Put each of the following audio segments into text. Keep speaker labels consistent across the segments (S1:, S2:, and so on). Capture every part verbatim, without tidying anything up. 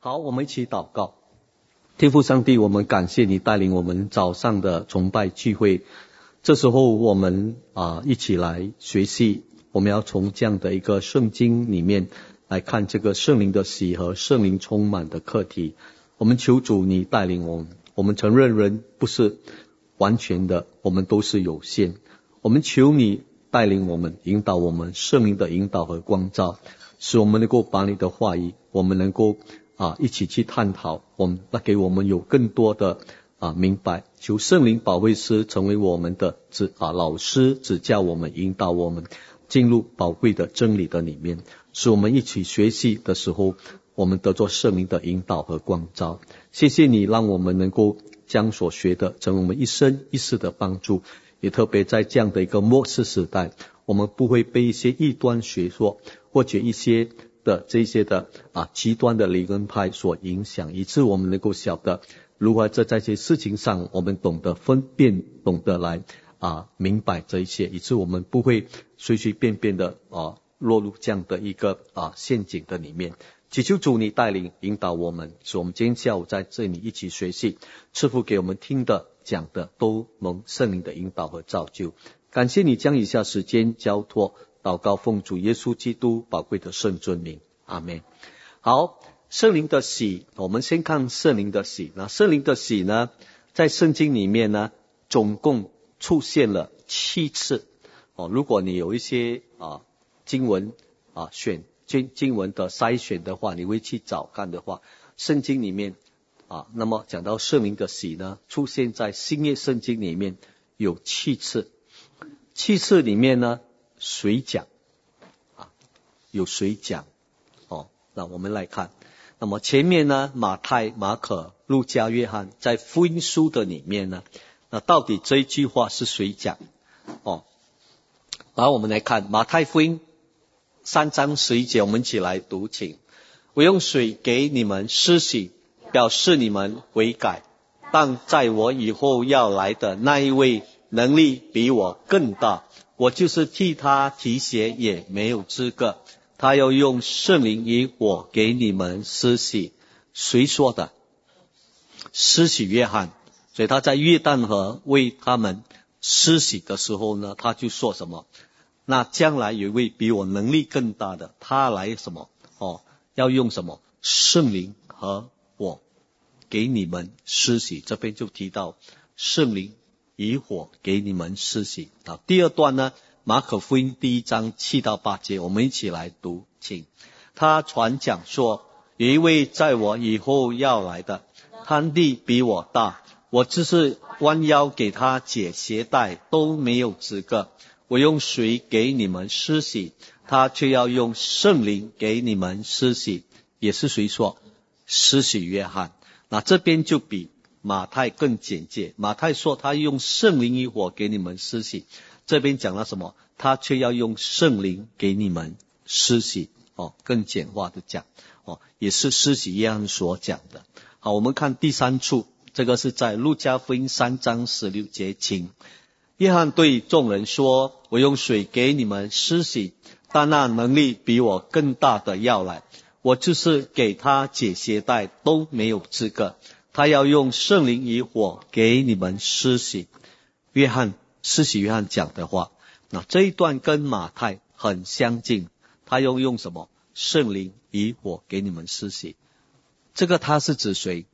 S1: 好，我们一起祷告。天父上帝，我们感谢你带领我们早上的崇拜聚会。这时候我们啊一起来学习，我们要从这样的一个圣经里面来看这个圣灵的喜和圣灵充满的课题。我们求主你带领我们，我们承认人不是完全的，我们都是有限。我们求你带领我们，引导我们，圣灵的引导和光照，使我们能够把你的话语，我们能够啊一起去探讨，我们那给我们有更多的啊明白。求圣灵保惠师成为我们的指啊老师，指教我们，引导我们进入宝贵的真理的里面，使我们一起学习的时候，我们得着圣灵的引导和光照。谢谢你让我们能够将所学的成为我们一生一世的帮助，也特别在这样的一个末世时代，我们不会被一些异端学说或者一些的这些的啊极端的理论派所影响，以致我们能够晓得如何在这些事情上我们懂得分辨，懂得来啊明白这一切，以致我们不会随随便便的啊落入这样的一个啊陷阱的里面。祈求主你带领引导我们，使我们今天下午在这里一起学习，赐福给我们听的讲的都蒙圣灵的引导和造就。感谢你将以下时间交托祷告，奉主耶稣基督宝贵的圣尊名，阿们。好，圣灵的喜，我们先看圣灵的喜。那圣灵的喜呢，在圣经里面呢，总共出现了七次。哦，如果你有一些啊经文啊选经经文的筛选的话，你会去找看的话，圣经里面啊，那么讲到圣灵的喜呢，出现在新约圣经里面有七次。七次里面呢，谁讲啊？有谁讲？哦，那我们来看。那么前面呢，马太、马可、路加、约翰在福音书的里面呢，那到底这一句话是谁讲？哦，然后我们来看马太福音三章十一节，我们一起来读，请。我用水给你们施洗，表示你们悔改，但在我以后要来的那一位能力比我更大，我就是替他提鞋也没有资格。他要用圣灵与火给你们施洗。谁说的？施洗约翰。所以他在约旦河为他们施洗的时候呢，他就说什么？那将来有一位比我能力更大的，他来什么？哦，要用什么？圣灵和火给你们施洗。这边就提到圣灵以火给你们施洗。好，第二段呢，马可福音第一章七到八节，我们一起来读，请。他传讲说，有一位在我以后要来的，他力比我大，我只是弯腰给他解鞋带都没有资格。我用水给你们施洗，他却要用圣灵给你们施洗。也是谁说？施洗约翰。那这边就比马太更简洁。马太说他用圣灵与火给你们施洗，这边讲了什么？他却要用圣灵给你们施洗。哦，更简化的讲，哦，也是施洗约翰所讲的。好，我们看第三处，这个是在路加福音三章十六节，请。约翰对众人说，我用水给你们施洗，但那能力比我更大的要来，我就是给他解鞋带都没有资格。他要用圣灵与火给你们施洗。约翰，施洗约翰讲的话，那这一段跟马太很相近。他又用什么？圣灵与火给你们施洗。这个他是指谁？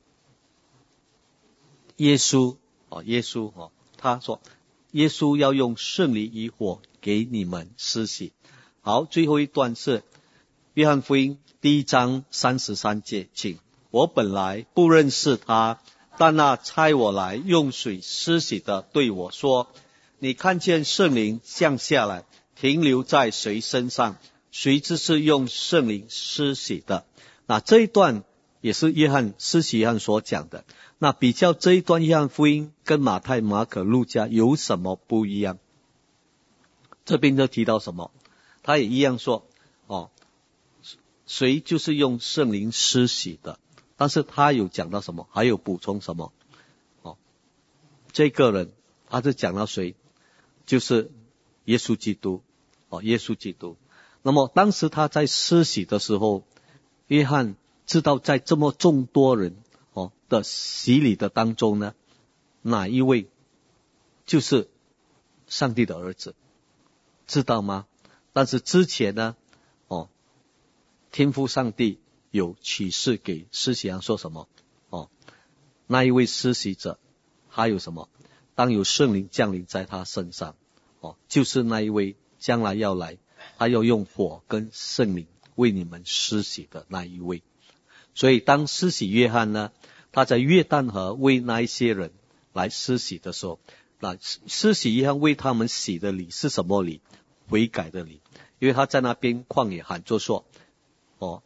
S1: 耶稣哦，耶稣哦，他说耶稣要用圣灵与火给你们施洗。好，最后一段是约翰福音第一章三十三节，请。我本来不认识他，但那差我来用水施洗的对我说，你看见圣灵降下来停留在谁身上，谁就是用圣灵施洗的。那这一段也是约翰施洗约翰所讲的。那比较这一段约翰福音跟马太、马可、路加有什么不一样？这边就提到什么？他也一样说，哦，谁就是用圣灵施洗的。但是他有讲到什么？还有补充什么？哦，这个人他是讲到谁？就是耶稣基督。哦，耶稣基督。那么当时他在施洗的时候，约翰知道在这么众多人哦的洗礼的当中呢，哪一位就是上帝的儿子，知道吗？但是之前呢，哦，天父上帝有启示给施洗约翰说什么？哦，那一位施洗者，还有什么？当有圣灵降临在他身上，哦，就是那一位将来要来，他要用火跟圣灵为你们施洗的那一位。所以当施洗约翰呢，他在约旦河为那一些人来施洗的时候，那施洗约翰为他们洗的礼是什么礼？悔改的礼。因为他在那边旷野喊着说，哦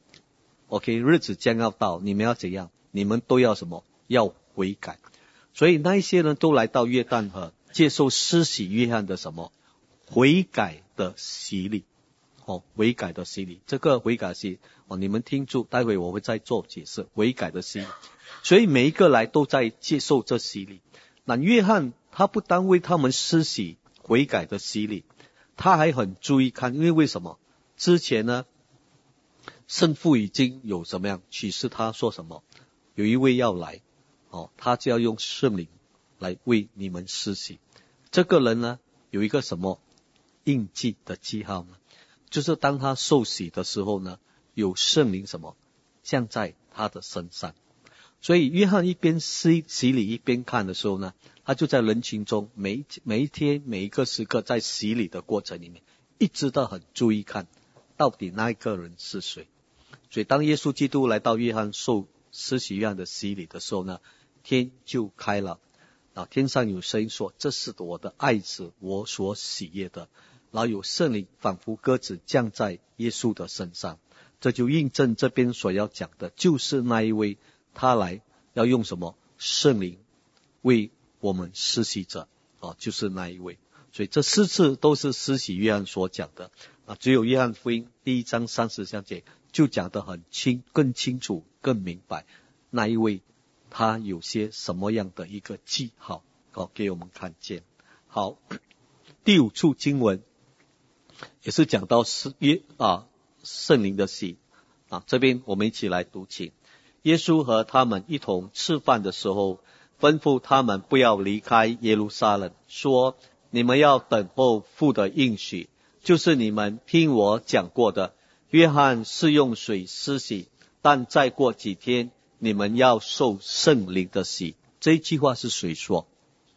S1: OK 日子将要到，你们要怎样？你们都要什么？要悔改。所以那一些人都来到约旦河接受施洗约翰的什么？悔改的洗礼。哦，悔改的洗礼，这个悔改洗礼哦，你们听住，待会我会再做解释。悔改的洗礼，所以每一个来都在接受这洗礼。那约翰他不单为他们施洗悔改的洗礼，他还很注意看，因为为什么？之前呢，圣父已经有什么样启示他说什么？有一位要来，哦，他就要用圣灵来为你们施洗。这个人呢，有一个什么印记的记号呢？就是当他受洗的时候呢，有圣灵什么降在他的身上。所以约翰一边洗洗礼一边看的时候呢，他就在人群中每一每一天每一个时刻在洗礼的过程里面，一直都很注意看到底那一个人是谁。所以当耶稣基督来到约翰受施洗约翰的洗礼的时候呢，天就开了，啊，天上有声音说，这是我的爱子，我所喜悦的。然后有圣灵仿佛鸽子降在耶稣的身上，这就印证这边所要讲的，就是那一位他来要用什么圣灵为我们施洗者啊，就是那一位。所以这四次都是施洗约翰所讲的啊，只有约翰福音第一章三十三节就讲得很清，更清楚更明白那一位他有些什么样的一个记号哦，给我们看见。好，第五处经文也是讲到是耶啊圣灵的洗啊，这边我们一起来读，请。耶稣和他们一同吃饭的时候，吩咐他们不要离开耶路撒冷，说：你们要等候父的应许，就是你们听我讲过的。约翰是用水施洗，但再过几天你们要受圣灵的洗。这一句话是谁说？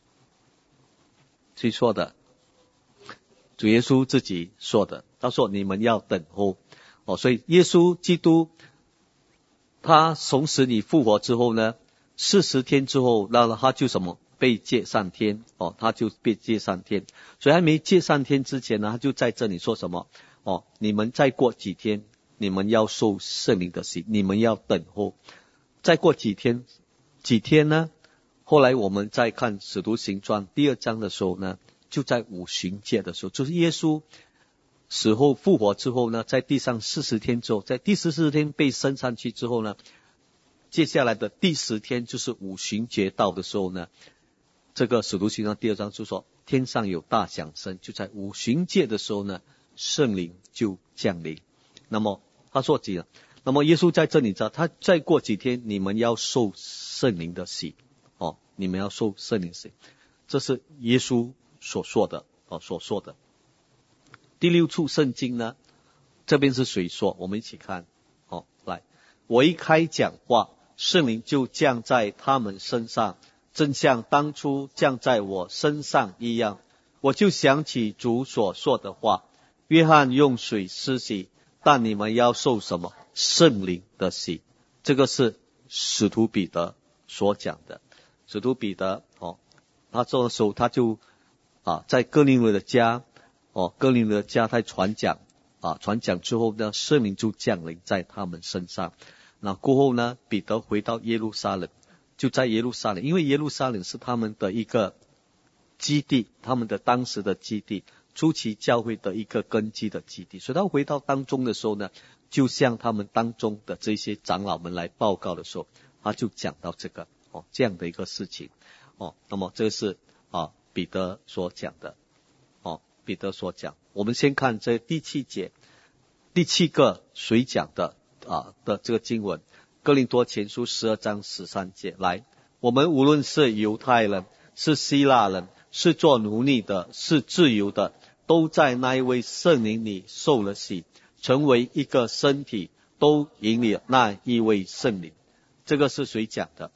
S1: 谁说的？主耶稣自己说的，他说你们要等候哦，所以耶稣基督他从死里复活之后呢，四十天之后，那他就什么被接上天哦，他就被接上天。所以还没接上天之前呢，他就在这里说什么哦，你们再过几天，你们要受圣灵的洗，你们要等候。再过几天，几天呢？后来我们再看使徒行传第二章的时候呢，就在五旬节的时候，就是耶稣死后复活之后呢，在地上四十天之后，在第十四天被升上去之后呢，接下来的第十天就是五旬节到的时候呢，这个使徒行传第二章就说天上有大响声，就在五旬节的时候呢，圣灵就降临。那么他说几了？那么耶稣在这里讲，他再过几天你们要受圣灵的洗哦，你们要受圣灵洗，这是耶稣所说的哦，所说的。第六处圣经呢，这边是谁说？我们一起看哦，来，我一开讲话，圣灵就降在他们身上，正像当初降在我身上一样。我就想起主所说的话，约翰用水施洗，但你们要受什么？圣灵的洗。这个是使徒彼得所讲的。使徒彼得哦，他这个时候他就啊，在哥林多的家哦，哥林多的家他传讲啊，传讲之后呢，圣灵就降临在他们身上。那过后呢，彼得回到耶路撒冷，就在耶路撒冷，因为耶路撒冷是他们的一个基地，他们的当时的基地，初期教会的一个根基的基地。所以他回到当中的时候呢，就向他们当中的这些长老们来报告的时候，他就讲到这个哦，这样的一个事情哦。那么这个是啊彼得所讲的哦，彼得所讲。我们先看这第七节，第七个谁讲的啊的这个经文， 哥林多前书十二章十三节，来，我们无论是犹太人，是希腊人，是做奴隶的，是自由的，都在那一位圣灵里受了洗，成为一个身体，都引领那一位圣灵。这个是谁讲的？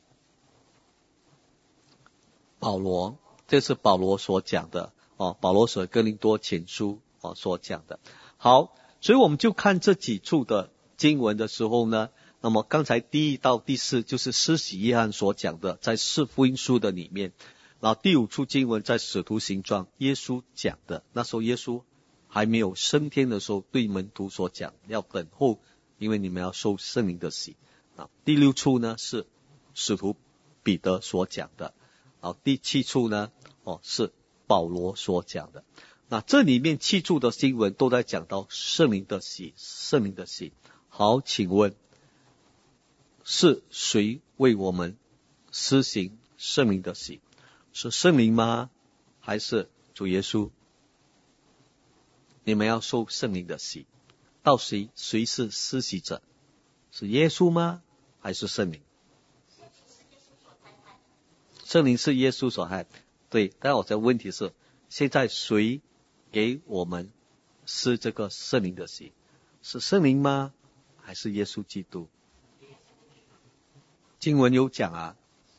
S1: 保罗，这是保罗所讲的哦，保罗所哥林多前书哦所讲的。好，所以我们就看这几处的经文的时候呢，那么刚才第一到第四就是施洗约翰所讲的，在四福音书的里面，然后第五处经文在使徒行传，耶稣讲的，那时候耶稣还没有升天的时候，对门徒所讲，要等候，因为你们要受圣灵的洗。啊，第六处呢是使徒彼得所讲的。好，第七处呢，哦，是保罗所讲的。那这里面七处的经文都在讲到圣灵的洗，圣灵的洗。好，请问是谁为我们施行圣灵的洗？是圣灵吗？还是主耶稣？你们要受圣灵的洗，到谁谁是施洗者？是耶稣吗？还是圣灵？圣灵是耶稣所害，对。但我的问题是，现在谁给我们施这个圣灵的洗？是圣灵吗？还是耶稣基督？经文有讲啊，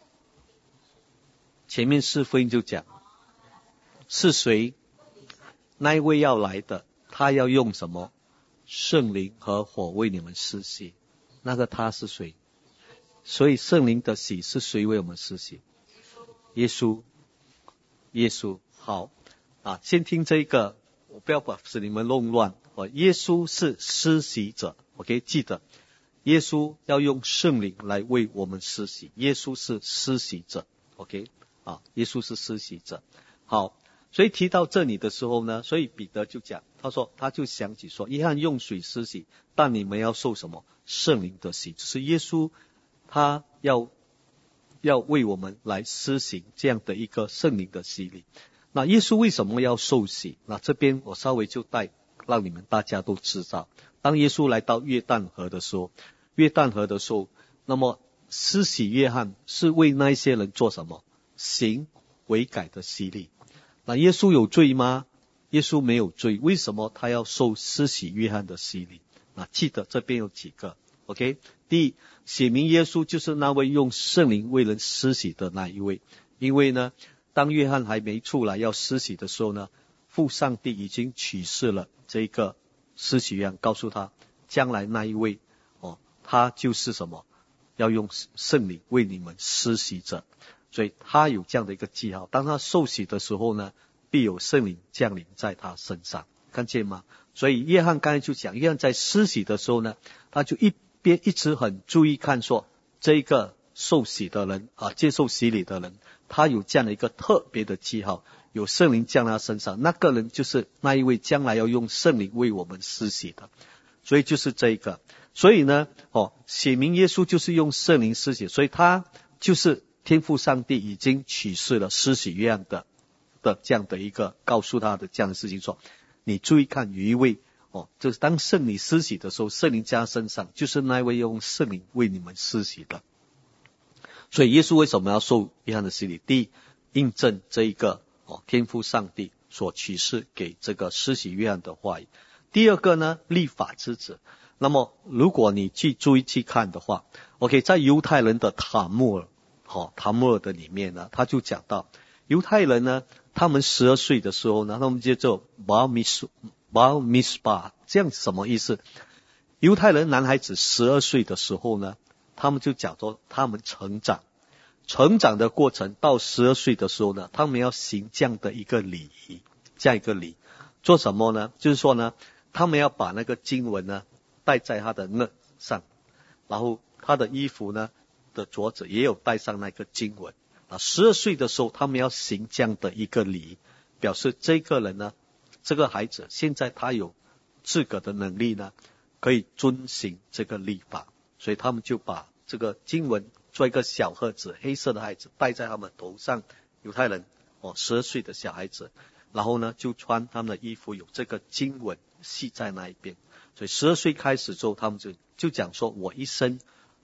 S1: 前面四福音就讲，是谁？那一位要来的，他要用什么？圣灵和火为你们施洗。那个他是谁？所以圣灵的洗是谁为我们施洗？耶稣，耶稣。好啊，先听这个，我不要把使你们弄乱。哦，耶稣是施洗者 ，OK， 记得，耶稣要用圣灵来为我们施洗，耶稣是施洗者 ，OK， 啊，耶稣是施洗者。好，所以提到这里的时候呢，所以彼得就讲，他说，他就想起说，约翰用水施洗，但你们要受什么？圣灵的洗，就是耶稣他要要为我们来施行这样的一个圣灵的洗礼。那耶稣为什么要受洗？那这边我稍微就带让你们大家都知道，当耶稣来到约旦河的时候，约旦河的时候，那么施洗约翰是为那一些人做什么？行悔改的洗礼。那耶稣有罪吗？耶稣没有罪，为什么他要受施洗约翰的洗礼？那记得这边有几个 OK， 第一，写明耶稣就是那位用圣灵为人施洗的那一位。因为呢，当约翰还没出来要施洗的时候呢，父上帝已经启示了这个施洗约翰，告诉他将来那一位哦，他就是什么？要用圣灵为你们施洗者。所以他有这样的一个记号，当他受洗的时候呢，必有圣灵降临在他身上，看见吗？所以约翰刚才就讲，约翰在施洗的时候呢，他就一边一直很注意看说，这个受洗的人啊，接受洗礼的人，他有这样的一个特别的记号，有圣灵降在他身上，那个人就是那一位将来要用圣灵为我们施洗的。所以就是这一个，所以呢，哦，写明耶稣就是用圣灵施洗，所以他就是天父上帝已经启示了施洗约翰的的这样的一个告诉他的这样的事情，说你注意看，有一位哦，就是当圣灵施洗的时候，圣灵加身上，就是那一位用圣灵为你们施洗的。所以耶稣为什么要受约翰的洗礼？第一，印证这一个哦天父上帝所启示给这个施洗约翰的话语。第二个呢，立法之子。那么如果你去注意去看的话 ，OK， 在犹太人的塔木尔，好、哦、塔木尔的里面呢，他就讲到犹太人呢，他们十二岁的时候呢，他们就做 bar mitzvah，bar mitzvah， 这样什么意思？犹太人男孩子十二岁的时候呢，他们就讲说他们成长，成长的过程到十二岁的时候呢，他们要行这样的一个礼仪，这样一个礼，做什么呢？就是说呢，他们要把那个经文呢戴在他的额上，然后他的衣服呢的镯子也有戴上那个经文。啊，十二岁的时候，他们要行这样的一个礼，表示这个人呢，这个孩子现在他有资格的能力呢，可以遵行这个律法，所以他们就把这个经文做一个小盒子，黑色的孩子戴在他们头上，犹太人哦，十二岁的小孩子，然后呢就穿他们的衣服，有这个经文系在那一边。所以十二岁开始之后，他们就就讲说，我一生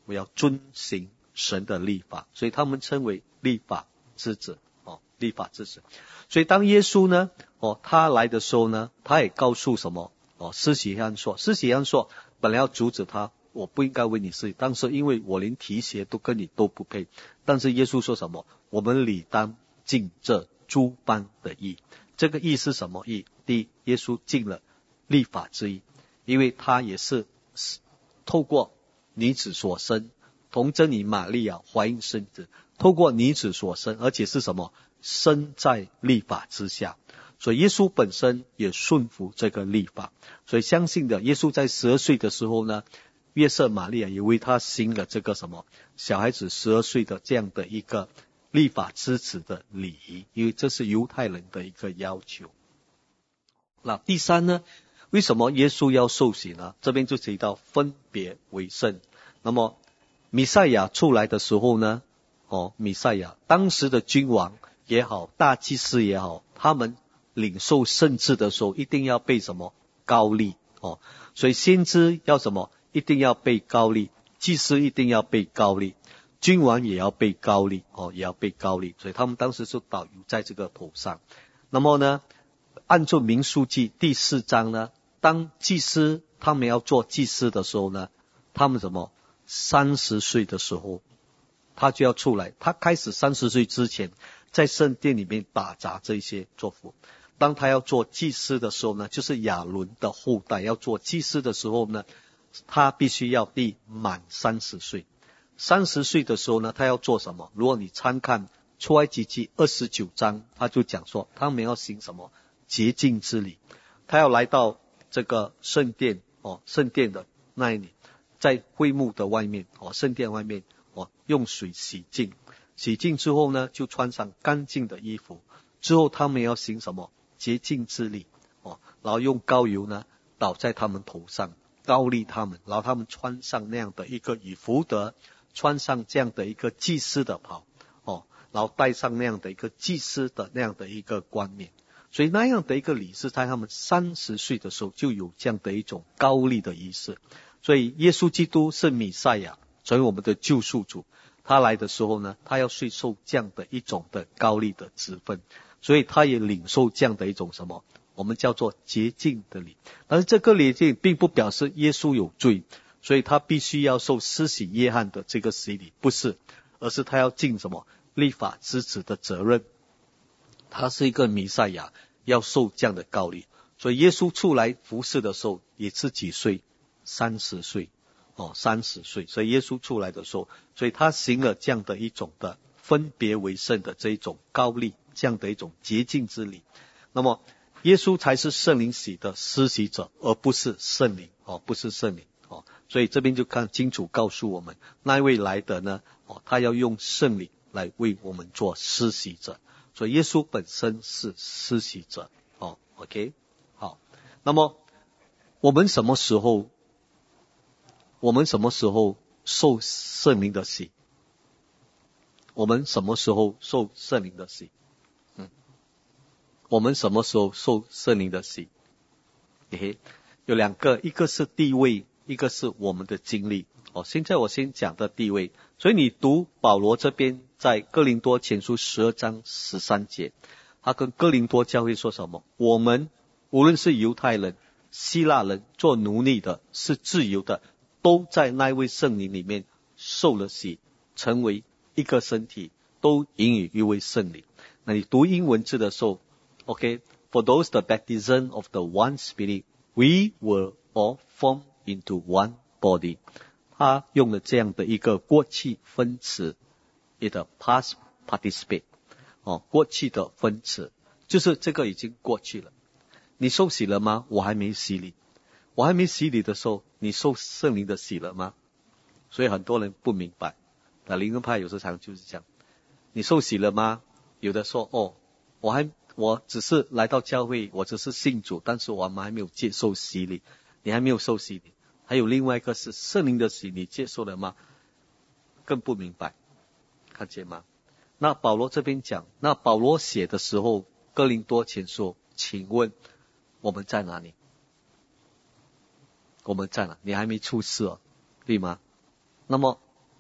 S1: 我要遵行神的律法，所以他们称为律法之子哦，律法之子。所以当耶稣呢，哦，他来的时候呢，他也告诉什么？哦，施洗约翰说，施洗约翰说，本来要阻止他，我不应该为你施洗，但是因为我连提鞋都跟你都不配。但是耶稣说什么？我们理当尽这诸般的义。这个义是什么义？第一，耶稣尽了律法之义，因为他也是透过女子所生，童贞女玛利亚怀孕生子，透过女子所生，而且是什么？生在律法之下。所以耶稣本身也顺服这个律法，所以相信的耶稣在十二岁的时候呢，约瑟玛利亚也为他行了这个什么小孩子十二岁的这样的一个律法之子的礼仪，因为这是犹太人的一个要求。那第三呢，为什么耶稣要受洗呢？这边就提到分别为圣。那么弥赛亚出来的时候呢，哦，弥赛亚当时的君王也好，大祭司也好，他们领受圣旨的时候，一定要被什么膏立哦。所以先知要什么？一定要被膏立，祭司一定要被膏立，君王也要被膏立哦，也要被膏立。所以他们当时就导游在这个头上。那么呢，按照民数记第四章呢，当祭司他们要做祭司的时候呢，他们什么？三十岁的时候，他就要出来。他开始三十岁之前，在圣殿里面打杂这些做服。当他要做祭司的时候呢，就是亚伦的后代要做祭司的时候呢，他必须要第满三十岁。三十岁的时候呢，他要做什么？如果你参看出埃及记二十九章，他就讲说，他们要行什么洁净之礼。他要来到这个圣殿哦，圣殿的那里，在会幕的外面哦，圣殿外面哦，用水洗净。洗净之后呢，就穿上干净的衣服。之后他们要行什么洁净之礼哦，然后用膏油呢倒在他们头上，膏立他们，然后他们穿上那样的一个以弗得，穿上这样的一个祭司的袍哦，然后戴上那样的一个祭司的那样的一个冠冕。所以那样的一个礼是在他们三十岁的时候就有这样的一种膏立的仪式。所以耶稣基督是弥赛亚，成为我们的救赎主。他来的时候呢，他要受受这样的一种的膏立的职分，所以他也领受这样的一种什么，我们叫做洁净的礼。但是这个洁净并不表示耶稣有罪，所以他必须要受施洗约翰的这个洗礼，不是，而是他要尽什么律法之子的责任。他是一个弥赛亚，要受这样的膏立。所以耶稣出来服侍的时候也是几岁？三十岁哦，三十岁。所以耶稣出来的时候，所以他行了这样的一种的分别为圣的这一种膏立，这样的一种洁净之礼。那么耶稣才是圣灵洗的施洗者，而不是圣灵哦，不是圣灵哦。所以这边就看清楚告诉我们，那一位来的呢哦，他要用圣灵来为我们做施洗者。所以耶稣本身是施洗者哦 ，OK， 好。那么我们什么时候，我们什么时候受圣灵的洗？我们什么时候受圣灵的洗？嗯，我们什么时候受圣灵的洗？嘿嘿，有两个，一个是地位，一个是我们的经历。哦，现在我先讲的地位。所以你读保罗这边在哥林多前书十二章十三节，他跟哥林多教会说什么？我们无论是犹太人、希腊人，做奴隶的，是自由的，都在那位圣灵里面受了洗，成为一个身体，都引以一位圣灵。那你读英文字的时候 ，OK， for those the baptism of the one Spirit, we were all formed into one body。他用了这样的一个过去分词 ，it past participle， 哦，过去的分词，就是这个已经过去了。你受洗了吗？我还没洗礼。我还没洗礼的时候，你受圣灵的洗了吗？所以很多人不明白。那灵恩派有时常就是这样，你受洗了吗？有的说，哦，我还我只是来到教会，我只是信主，但是我们还没有接受洗礼。你还没有受洗礼。还有另外一个是圣灵的洗，你接受了吗？更不明白，看见吗？那保罗这边讲，那保罗写的时候，哥林多前书，请问我们在哪里？我们在哪？你还没出世哦，对吗？那么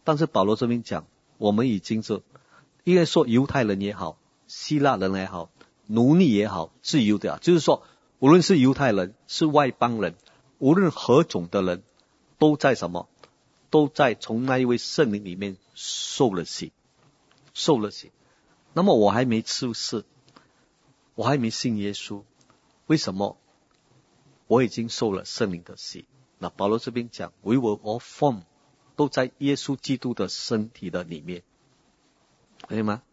S1: 但是保罗这边讲，我们已经是，应该说犹太人也好，希腊人也好，奴隶也好，自由的，就是说无论是犹太人是外邦人，无论何种的人，都在什么，都在从那一位圣灵里面受了洗，受了洗。那么我还没出世，我还没信耶稣，为什么我已经受了圣灵的洗？那保罗这边讲 We were all formed， 都在耶稣基督的身体的里面，可以吗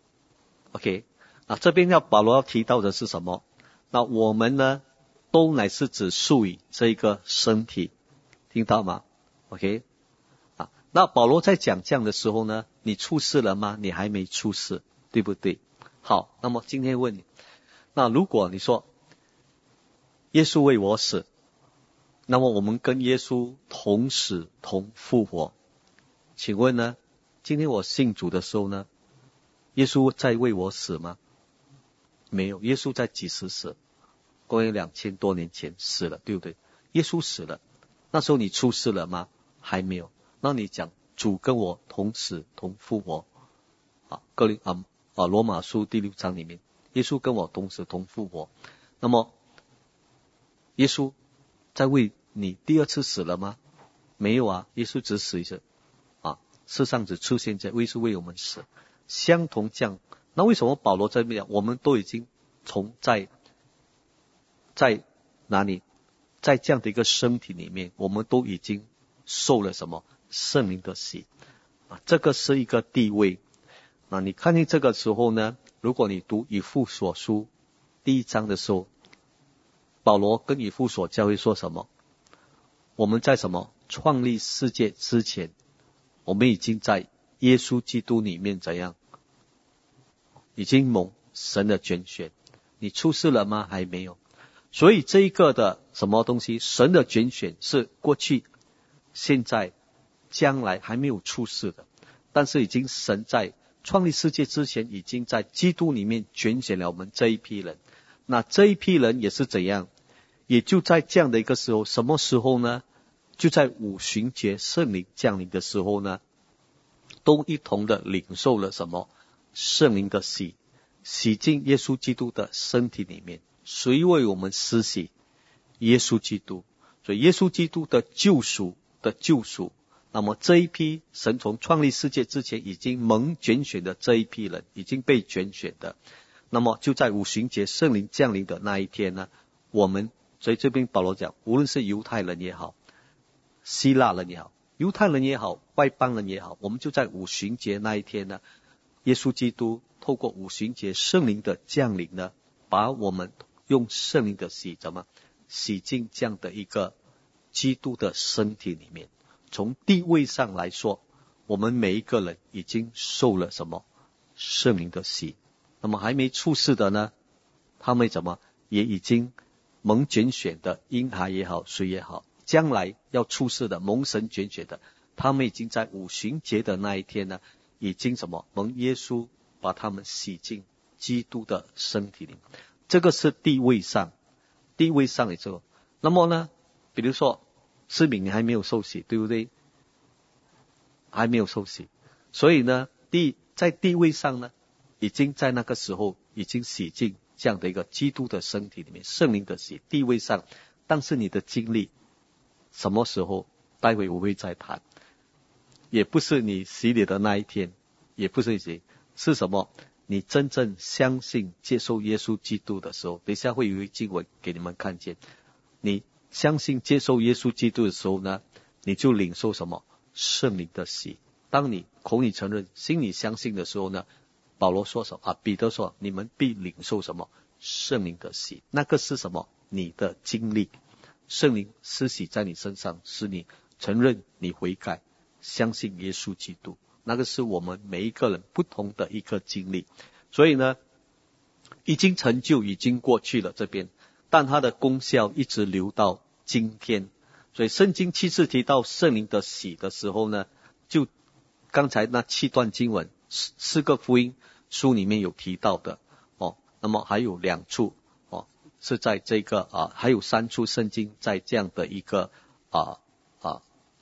S1: ？OK， 那这边要保罗要提到的是什么？那我们呢，都乃是指属于这一个身体，听到吗 ？OK， 啊，那保罗在讲这样的时候呢，你出世了吗？你还没出世，对不对？好，那么今天问你，那如果你说耶稣为我死，那么我们跟耶稣同死同复活，请问呢，今天我信主的时候呢，耶稣在为我死吗？没有，耶稣在几时死？公元两千多年前死了，对不对？耶稣死了，那时候你出世了吗？还没有。那你讲主跟我同死同复活啊，哥林啊啊罗马书第六章里面，耶稣跟我同死同复活。那么耶稣在为你第二次死了吗？没有啊，耶稣只死一次啊，世上只出现在为是为我们死，相同这样。那为什么保罗在这边讲，我们都已经从在在哪里，在这样的一个身体里面，我们都已经受了什么圣灵的洗啊，这个是一个地位。那你看见这个时候呢，如果你读以弗所书第一章的时候，保罗跟以弗所教会说什么？我们在什么创立世界之前，我们已经在耶稣基督里面怎样，已经蒙神的拣选。你出世了吗？还没有。所以这一个的什么东西，神的拣选是过去现在将来还没有出世的，但是已经神在创立世界之前，已经在基督里面拣选了我们这一批人。那这一批人也是怎样，也就在这样的一个时候，什么时候呢？就在五旬节圣灵降临的时候呢，都一同的领受了什么？圣灵的洗，洗进耶稣基督的身体里面。谁为我们施洗？耶稣基督。所以耶稣基督的救赎的救赎，那么这一批神从创立世界之前已经蒙拣选的这一批人，已经被拣选的，那么就在五旬节圣灵降临的那一天呢，我们所以这边保罗讲，无论是犹太人也好，希腊人也好，犹太人也好，外邦人也好，我们就在五旬节那一天呢，耶稣基督透过五旬节圣灵的降临呢，把我们用圣灵的洗怎么洗进这样的一个基督的身体里面。从地位上来说，我们每一个人已经受了什么圣灵的洗。那么还没出世的呢，他们怎么也已经蒙拣选的婴孩也好，谁也好，将来要出世的蒙神拣选的，他们已经在五旬节的那一天呢，已经什么蒙耶稣把他们洗进基督的身体里。这个是地位上，地位上的时候。那么呢，比如说诗敏还没有受洗，对不对？还没有受洗，所以呢，地在地位上呢，已经在那个时候已经洗进这样的一个基督的身体里面，圣灵的洗，地位上。但是你的经历什么时候？待会我会再谈。也不是你洗礼的那一天，也不是洗，是什么？你真正相信接受耶稣基督的时候，等一下会有一经文给你们看见。你相信接受耶稣基督的时候呢，你就领受什么？圣灵的洗。当你口里承认，心里相信的时候呢，保罗说什么啊？彼得说，你们必领受什么？圣灵的洗。那个是什么？你的经历。圣灵施洗在你身上，使你承认你悔改，相信耶稣基督。那个是我们每一个人不同的一个经历。所以呢，已经成就，已经过去了这边，但它的功效一直留到今天。所以圣经七次提到圣灵的洗的时候呢，就刚才那七段经文，四个福音书里面有提到的哦。那么还有两处哦，是在这个啊，还有三处圣经在这样的一个啊啊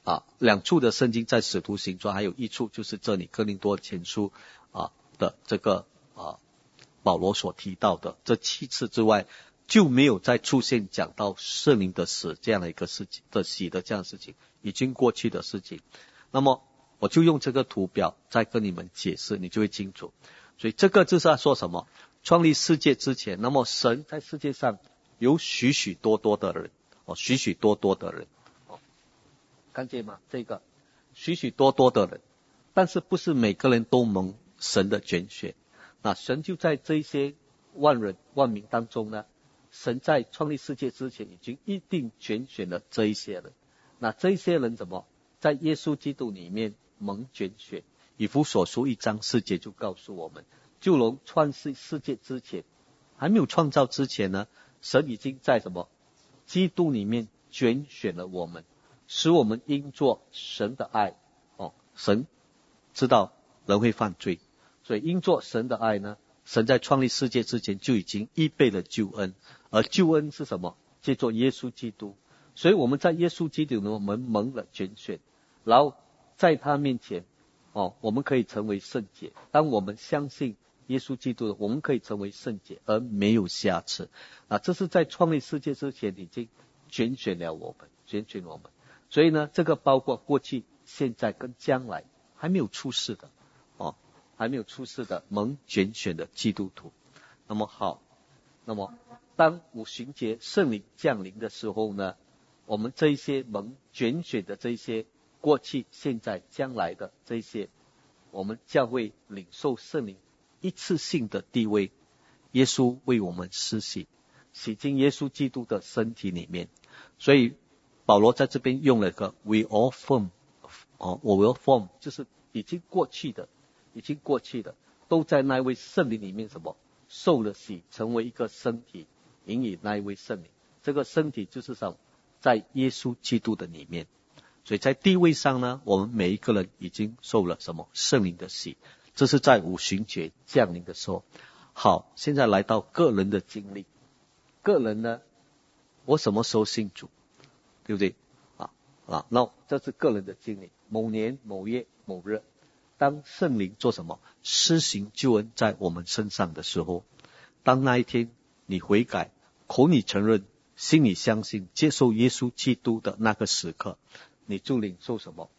S1: 啊，两处的圣经在使徒行传，还有一处就是这里哥林多前书啊的这个啊保罗所提到的这七次之外，就没有再出现讲到圣灵的死这样的一个事情的洗的这样的事情，已经过去的事情。那么我就用这个图表再跟你们解释，你就会清楚。所以这个就是要说什么？创立世界之前，那么神在世界上有许许多多的人，哦，许许多多的人，哦，看见吗？这个许许多多的人，但是不是每个人都蒙神的拣选。那神就在这些万人万民当中呢，神在创立世界之前已经一定拣选了这一些人。那这一些人怎么在耶稣基督里面蒙拣选？以弗所书一章四节就告诉我们，就从创世世界之前，还没有创造之前呢，神已经在什么基督里面拣选了我们，使我们因作神的爱。哦，神知道人会犯罪，所以因作神的爱呢，神在创立世界之前就已经预备了救恩。而救恩是什么？借作耶稣基督。所以我们在耶稣基督呢，我们蒙了拣选，然后在他面前哦，我们可以成为圣洁。当我们相信耶稣基督的，我们可以成为圣洁而没有瑕疵。啊，这是在创立世界之前已经拣选了我们，拣选我们。所以呢，这个包括过去、现在跟将来还没有出世的哦，还没有出世的蒙拣选的基督徒。那么好，那么当五旬节圣灵降临的时候呢，我们这一些蒙拣选的这一些过去、现在、将来的这一些，我们教会领受圣灵一次性的地位，耶稣为我们施洗，洗进耶稣基督的身体里面。所以保罗在这边用了一个 we all form， 哦 we all form 就是已经过去的，已经过去的都在那位圣灵里面什么受了洗，成为一个身体，引以那一位圣灵。这个身体就是什么？在耶稣基督的里面。所以在地位上呢，我们每一个人已经受了什么圣灵的洗，这是在五旬节降临的时候。好，现在来到个人的经历。个人呢，我什么时候信主，对不对啊啊？那这是个人的经历。某年某月某日，当圣灵做什么施行救恩在我们身上的时候，当那一天你悔改，口里承认，心里相信，接受耶稣基督的那个时刻，你就领受什么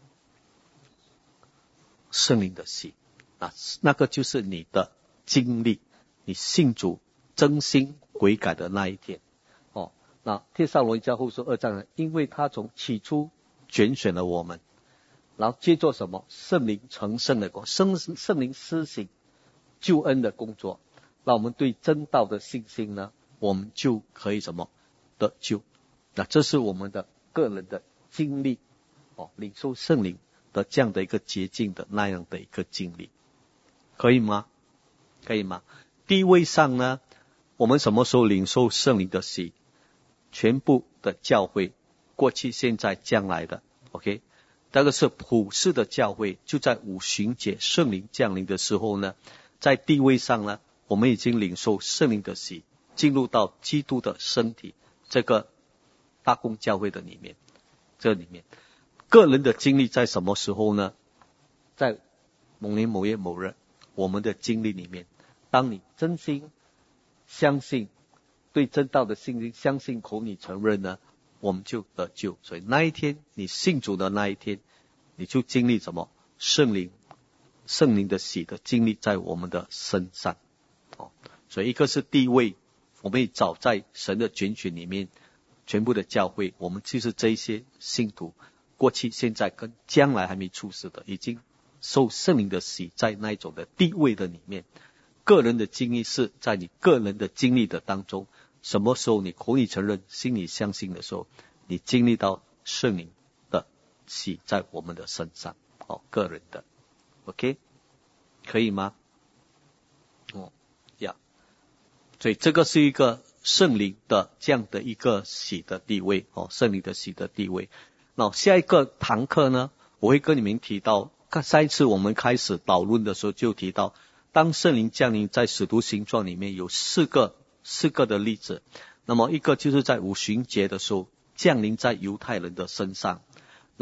S1: 圣灵的洗啊，那个就是你的经历，你信主真心悔改的那一天。哦，那帖撒罗尼迦后书二章呢，因为他从起初拣选了我们，然后接着什么圣灵成圣的工圣圣灵施行救恩的工作，让我们对真道的信心呢，我们就可以什么得救。那这是我们的个人的经历哦，领受圣灵的这样的一个捷径的那样的一个经历，可以吗？可以吗？地位上呢，我们什么时候领受圣灵的洗？全部的教会，过去、现在、将来的 ，OK， 这个是普世的教会，就在五旬节圣灵降临的时候呢，在地位上呢，我们已经领受圣灵的洗，进入到基督的身体这个大公教会的里面，这里面。个人的经历在什么时候呢？在某年某月某日，我们的经历里面，当你真心相信，对真道的信心相信，口里承认呢，我们就得救。所以那一天你信主的那一天，你就经历什么圣灵圣灵的洗的经历在我们的身上。哦，所以一个是地位，我们也早在神的拣选里面，全部的教会，我们就是这一些信徒，过去、现在跟将来还没出世的，已经受圣灵的洗，在那一种的地位的里面。个人的经历是在你个人的经历的当中，什么时候你口里承认，心里相信的时候，你经历到圣灵的洗在我们的身上。哦，个人的 OK 可以吗？哦呀，所以这个是一个圣灵的这样的一个洗的地位。哦，圣灵的洗的地位。那下一个堂课呢，我会跟你们提到，上一次我们开始导论的时候就提到，当圣灵降临在使徒行传里面有四个四个的例子。那么一个就是在五旬节的时候降临在犹太人的身上，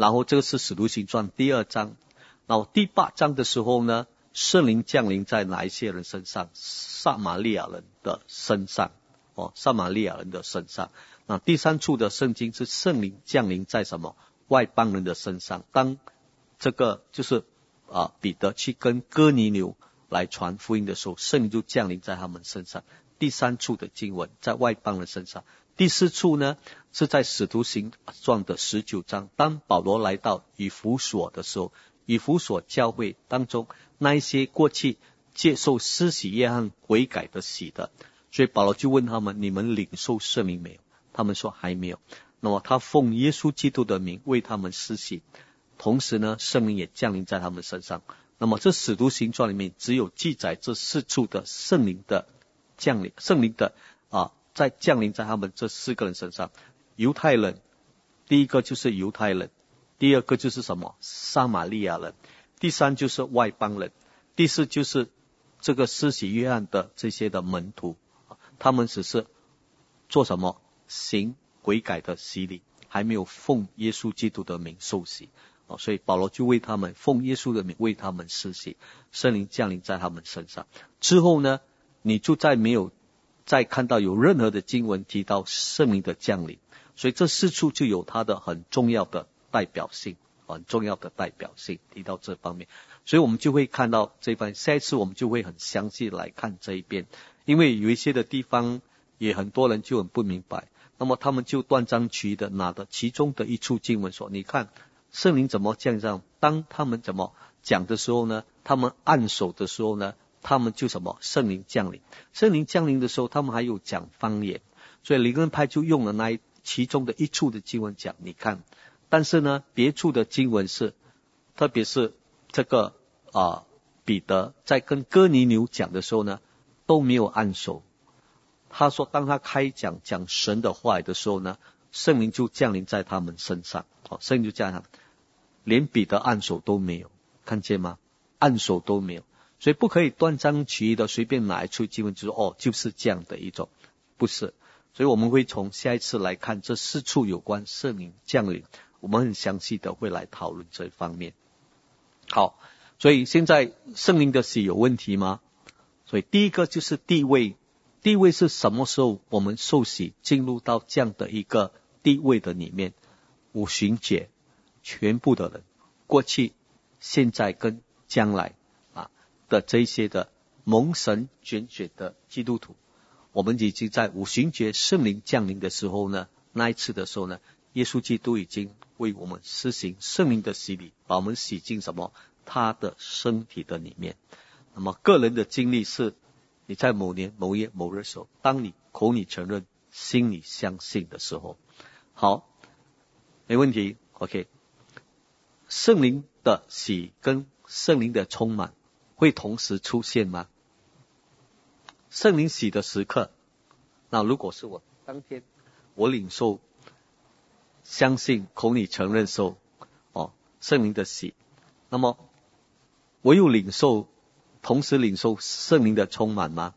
S1: 然后这个是使徒行传第二章，然后第八章的时候呢，圣灵降临在哪一些人身上？撒玛利亚人的身上，哦，撒玛利亚人的身上。那第三处的圣经是圣灵降临在什么？外邦人的身上。当这个就是啊彼得去跟哥尼流来传福音的时候，圣灵就降临在他们身上。第三处的经文在外邦人身上。第四处呢，是在使徒行传的十九章，当保罗来到以弗所的时候，以弗所教会当中那一些过去接受施洗约翰悔改的洗的，所以保罗就问他们：你们领受圣灵没有？他们说还没有。那么他奉耶稣基督的名为他们施洗，同时呢，圣灵也降临在他们身上。那么这使徒行传里面只有记载这四处的圣灵的降临，圣灵的啊，在降临在他们这四个人身上。犹太人，第一个就是犹太人，第二个就是什么？撒玛利亚人，第三就是外邦人，第四就是这个施洗约翰的这些的门徒，他们只是做什么？行悔改的洗礼，还没有奉耶稣基督的名受洗。所以保罗就为他们奉耶稣的名为他们施洗，圣灵降临在他们身上。之后呢，你就再没有再看到有任何的经文提到圣灵的降临，所以这四处就有它的很重要的代表性，很重要的代表性提到这方面。所以我们就会看到这一方面，下一次我们就会很详细来看这一边，因为有一些的地方也很多人就很不明白，那么他们就断章取义的拿的其中的一处经文说，你看圣灵怎么降上？当他们怎么讲的时候呢？他们按手的时候呢？他们就什么？圣灵降临。圣灵降临的时候，他们还有讲方言。所以灵恩派就用了那一其中的一处的经文讲，你看。但是呢，别处的经文是，特别是这个啊彼得在跟哥尼流讲的时候呢，都没有按手。他说，当他开讲讲神的话的时候呢，圣灵就降临在他们身上。哦，圣灵就降临他们。连彼得按手都没有，看见吗？按手都没有，所以不可以断章取义的随便拿一处经文就说哦，就是这样的一种，不是。所以我们会从下一次来看这四处有关圣灵降临，我们很详细的会来讨论这一方面。好，所以现在圣灵的洗有问题吗？所以第一个就是地位，地位是什么时候我们受洗进入到这样的一个地位的里面？五旬节全部的人，过去、现在跟将来啊的这些的蒙神拣选的基督徒，我们已经在五旬节圣灵降临的时候呢，那一次的时候呢，耶稣基督已经为我们施行圣灵的洗礼，把我们洗进什么？他的身体的里面。那么个人的经历是，你在某年某月某日的时候，当你口里承认，心里相信的时候。好，没问题 OK。 圣灵的洗跟圣灵的充满会同时出现吗？圣灵洗的时刻，那如果是我当天我领受相信口里承认受哦圣灵的洗，那么我有领受同时领受圣灵的充满吗？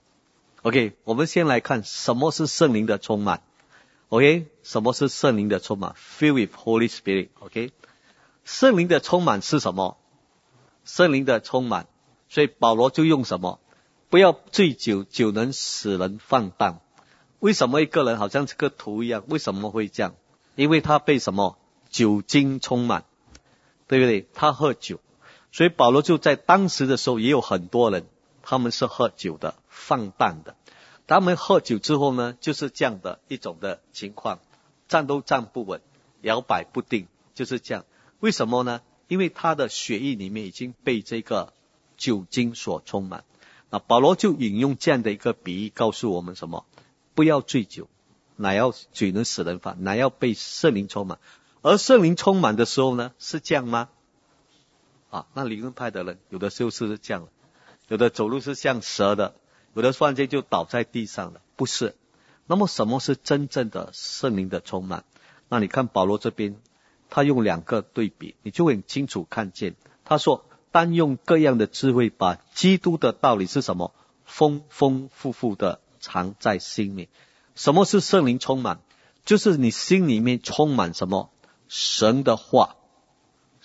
S1: OK， 我们先来看什么是圣灵的充满。 OK， 什么是圣灵的充满？ Fill with Holy Spirit。 OK， 圣灵的充满是什么？圣灵的充满，所以保罗就用什么？不要醉酒，酒能使人放荡。为什么一个人好像这个图一样？为什么会这样？因为他被什么？酒精充满，对不对？他喝酒，所以保罗就在当时的时候也有很多人，他们是喝酒的，放荡的。他们喝酒之后呢，就是这样的一种的情况，站都站不稳，摇摆不定，就是这样。为什么呢？因为他的血液里面已经被这个酒精所充满。那保罗就引用这样的一个比喻告诉我们什么？不要醉酒，乃要酒能使人放，乃要被圣灵充满。而圣灵充满的时候呢，是这样吗？啊，那灵恩派的人有的时候是这样，有的走路是像蛇的，有的突然间就倒在地上了，不是。那么什么是真正的圣灵的充满？那你看保罗这边他用两个对比，你就很清楚看见。他说单用各样的智慧，把基督的道理是什么？丰丰富富的藏在心里。什么是圣灵充满？就是你心里面充满什么？神的话，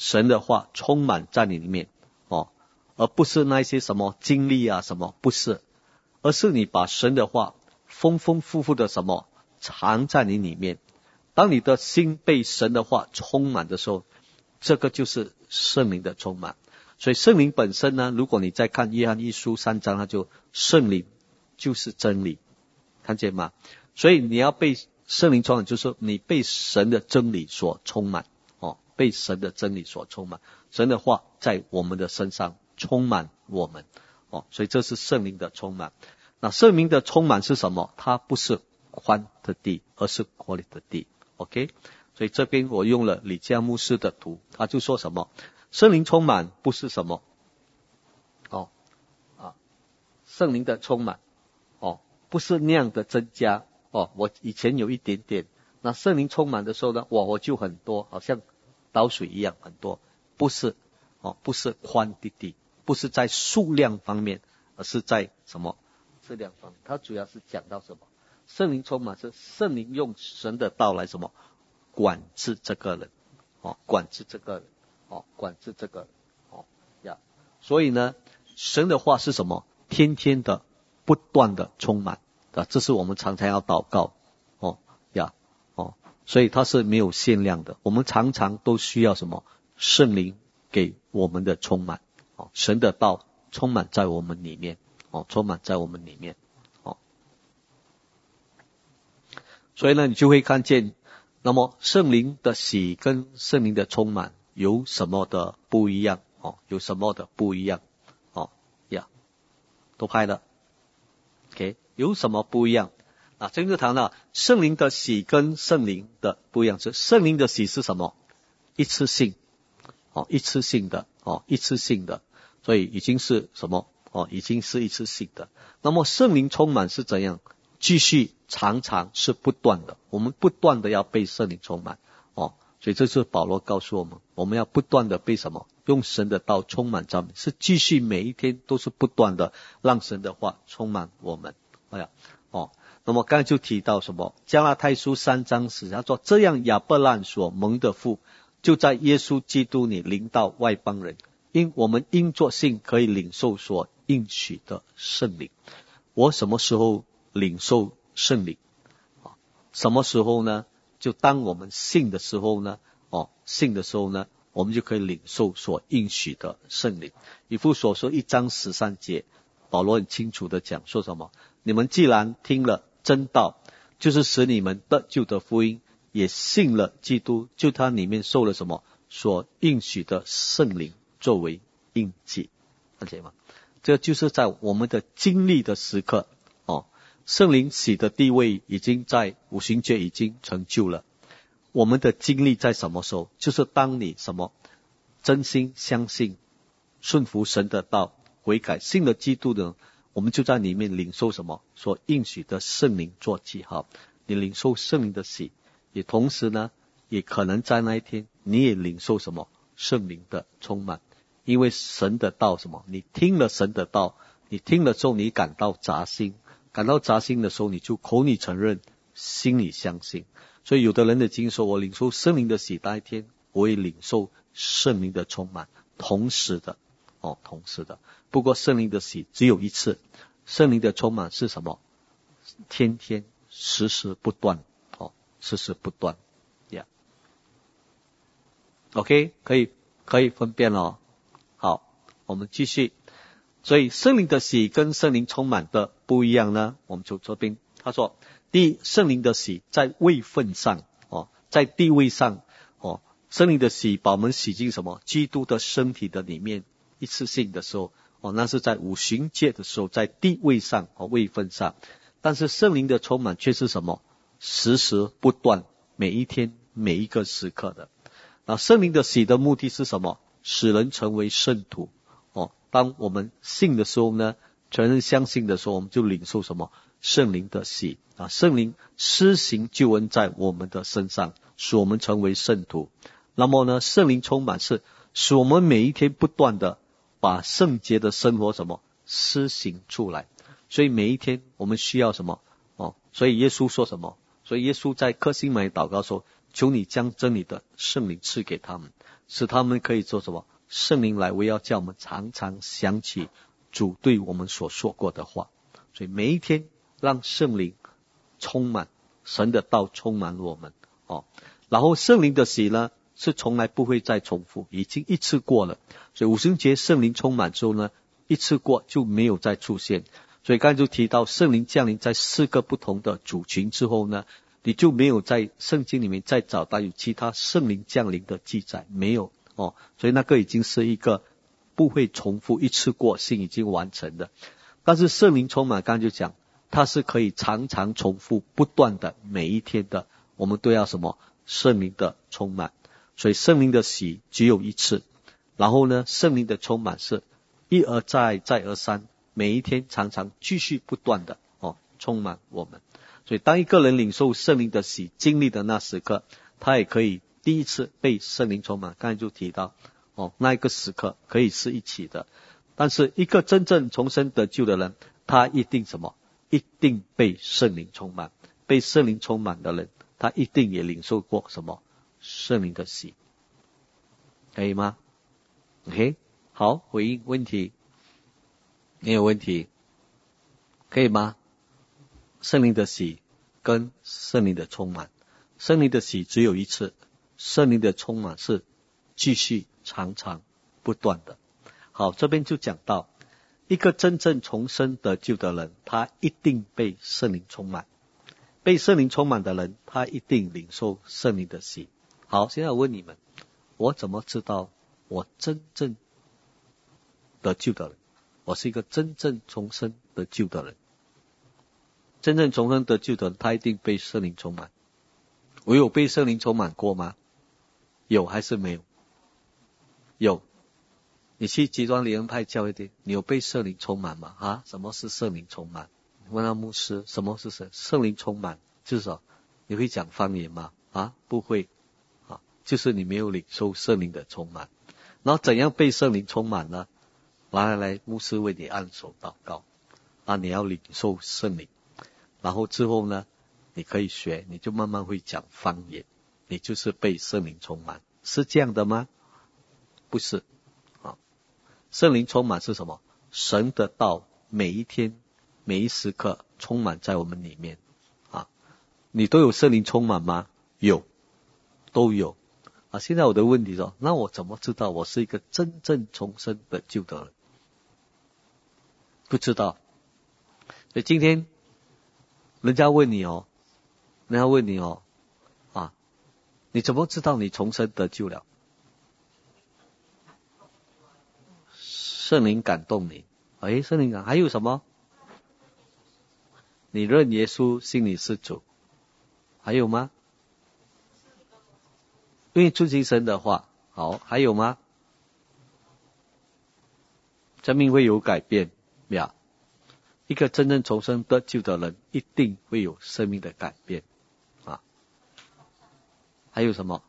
S1: 神的话充满在你里面哦，而不是那些什么经历啊什么，不是，而是你把神的话丰丰富富的什么藏在你里面。当你的心被神的话充满的时候，这个就是圣灵的充满。所以圣灵本身呢，如果你再看约翰一书三章，它就圣灵就是真理，看见吗？所以你要被圣灵充满，就是说你被神的真理所充满哦，被神的真理所充满，神的话在我们的身上充满我们哦，所以这是圣灵的充满。那圣灵的充满是什么？它不是 quantity 而是 quality。 OK， 所以这边我用了李家牧师的图，他就说什么？圣灵充满不是什么哦啊，圣灵的充满哦，不是量的增加哦，我以前有一点点，那圣灵充满的时候呢，我我就很多，好像倒水一样很多，不是哦，不是 quantity， 不是在数量方面，而是在什么质量方面。它主要是讲到什么？圣灵充满是圣灵用神的道来什么管制这个人哦，管制这个人哦，管制这个人哦呀。所以呢，神的话是什么？天天的不断的充满啊，这是我们常常要祷告哦呀哦，所以它是没有限量的。我们常常都需要什么？圣灵给我们的充满哦，神的道充满在我们里面哦，充满在我们里面哦。所以呢，你就会看见，那么圣灵的喜跟圣灵的充满有什么的不一样哦？有什么的不一样哦呀？都拍了 ，OK， 有什么不一样？啊，这就谈到圣灵的喜跟圣灵的不一样，是圣灵的喜是什么？一次性哦，一次性的哦，一次性的，所以已经是什么哦？已经是一次性的。那么圣灵充满是怎样？继续常常是不断的，我们不断的要被圣灵充满哦，所以这是保罗告诉我们，我们要不断的被什么？用神的道充满咱们，是继续每一天都是不断的让神的话充满我们。哎呀哦，那么刚才就提到什么？加拉太书三章十，他说这样亚伯兰所蒙的福，就在耶稣基督里临到外邦人，因我们因作信可以领受所应许的圣灵。我什么时候领受圣灵？什么时候呢？就当我们信的时候呢，哦，信的时候呢，我们就可以领受所应许的圣灵。以弗所书一章十三节，保罗很清楚的讲说什么？你们既然听了真道，就是使你们得救的福音，也信了基督，就他里面受了什么？所应许的圣灵作为印记，了解吗？这就是在我们的经历的时刻哦，圣灵喜的地位已经在五旬节已经成就了。我们的经历在什么时候？就是当你什么真心相信顺服神的道，悔改信了基督的，我们就在里面领受什么？所应许的圣灵做记号。你领受圣灵的喜，也同时呢，也可能在那一天你也领受什么？圣灵的充满。因为神的道什么？你听了神的道，你听了之后你感到扎心，感到扎心的时候，你就口里承认，心里相信。所以有的人的经说，我领受圣灵的喜，那一天我也领受圣灵的充满，同时的哦，同时的。不过圣灵的喜只有一次，圣灵的充满是什么？天天时时不断哦，时时不断呀。Yeah. OK， 可以可以分辨了。好，我们继续。所以圣灵的喜跟圣灵充满的不一样呢，我们就这边他说，第一，圣灵的喜在位分上哦，在地位上哦，圣灵的喜把我们洗进什么？基督的身体的里面，一次性的时候哦，那是在五旬节的时候，在地位上和位分上。但是圣灵的充满却是什么？时时不断，每一天每一个时刻的。那圣灵的喜的目的是什么？使人成为圣徒哦。当我们信的时候呢，承认相信的时候，我们就领受什么？圣灵的喜啊，圣灵施行救恩在我们的身上，使我们成为圣徒。那么呢，圣灵充满是使我们每一天不断的把圣洁的生活什么施行出来。所以每一天我们需要什么哦？所以耶稣说什么？所以耶稣在客西马尼祷告说，求你将真理的圣灵赐给他们。 使他们可以做什么？圣灵来，我要叫我们常常想起主对我们所说过的话。所以每一天让圣灵充满，神的道充满我们哦。然后圣灵的洗呢，是从来不会再重复，已经一次过了。所以五旬节圣灵充满之后呢，一次过就没有再出现。所以刚才就提到圣灵降临在四个不同的族群之后呢，你就没有在圣经里面再找到有其他圣灵降临的记载，没有哦。所以那个已经是一个不会重复，一次过性已经完成的。但是圣灵充满，刚才就讲它是可以常常重复不断的，每一天的我们都要什么？圣灵的充满。所以圣灵的洗只有一次，然后呢圣灵的充满是一而再再而三，每一天常常继续不断的哦充满我们。所以当一个人领受圣灵的洗经历的那时刻，他也可以第一次被圣灵充满。刚才就提到哦那一个时刻可以是一起的。但是一个真正重生得救的人，他一定什么？一定被圣灵充满。被圣灵充满的人，他一定也领受过什么？圣灵的洗。可以吗？ OK， 好，回应问题。没有问题，可以吗？圣灵的洗跟圣灵的充满，圣灵的洗只有一次，圣灵的充满是继续常常不断的。好，这边就讲到一个真正重生得救的人，他一定被圣灵充满。被圣灵充满的人，他一定领受圣灵的洗。好，现在我问你们，我怎么知道我真正得救的人？我是一个真正重生得救的人。真正重生得救的人，他一定被圣灵充满。我有被圣灵充满过吗？有还是没有？有。你去极端灵恩派教会的，你有被圣灵充满吗？啊，什么是圣灵充满？问到牧师，什么是圣圣灵充满？就是说，你会讲方言吗？啊，不会。啊，就是你没有领受圣灵的充满。然后怎样被圣灵充满呢？来来来，牧师为你按手祷告。啊，你要领受圣灵。然后之后呢，你可以学，你就慢慢会讲方言。你就是被圣灵充满。是这样的吗？不是。啊，圣灵充满是什么？神的道每一天每一时刻充满在我们里面。啊，你都有圣灵充满吗？有，都有。啊，现在我的问题是，那我怎么知道我是一个真正重生得救的人？不知道。所以今天人家问你哦，人家问你哦，啊，你怎么知道你重生得救了？圣灵感动你。诶，圣灵感还有什么？你认耶稣信你是主。还有吗？因为遵行神的话。好，还有吗？生命会有改变呀。一个真正重生得救的人，一定会有生命的改变啊。还有什么？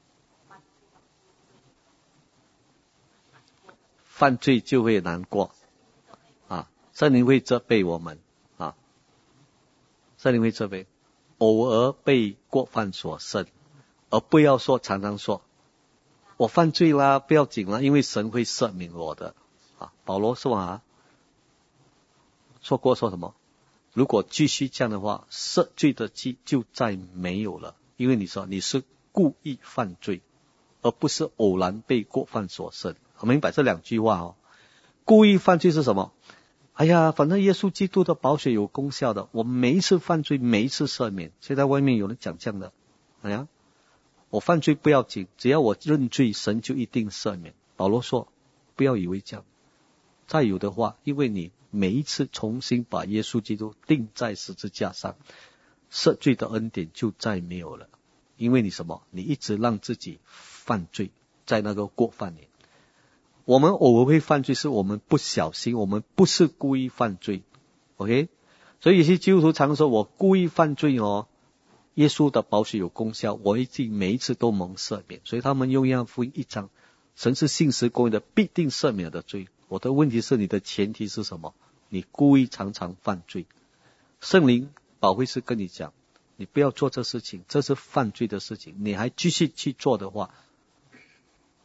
S1: 犯罪就会难过啊，圣灵会责备我们啊，圣灵会责备，偶尔被过犯所胜，而不要说常常说我犯罪啦，不要紧啦，因为神会赦免我的啊。保罗说啊，说过说什么？如果继续这样的话，赦罪的记就再没有了，因为你说你是故意犯罪，而不是偶然被过犯所胜。很明白这两句话哦。故意犯罪是什么？哎呀，反正耶稣基督的宝血有功效的，我每一次犯罪每一次赦免。现在外面有人讲这样的，哎呀，我犯罪不要紧，只要我认罪，神就一定赦免。保罗说不要以为这样，再有的话，因为你每一次重新把耶稣基督钉在十字架上，赦罪的恩典就再没有了。因为你什么？你一直让自己犯罪，在那个过犯里。我们偶尔会犯罪，是我们不小心，我们不是故意犯罪 OK。 所以有些基督徒常说我故意犯罪哦，耶稣的宝血有功效，我一定每一次都蒙赦免。所以他们用约翰福音一章，神是信实公义的，必定赦免的罪。我的问题是，你的前提是什么？你故意常常犯罪，圣灵保惠师跟你讲，你不要做这事情，这是犯罪的事情，你还继续去做的话，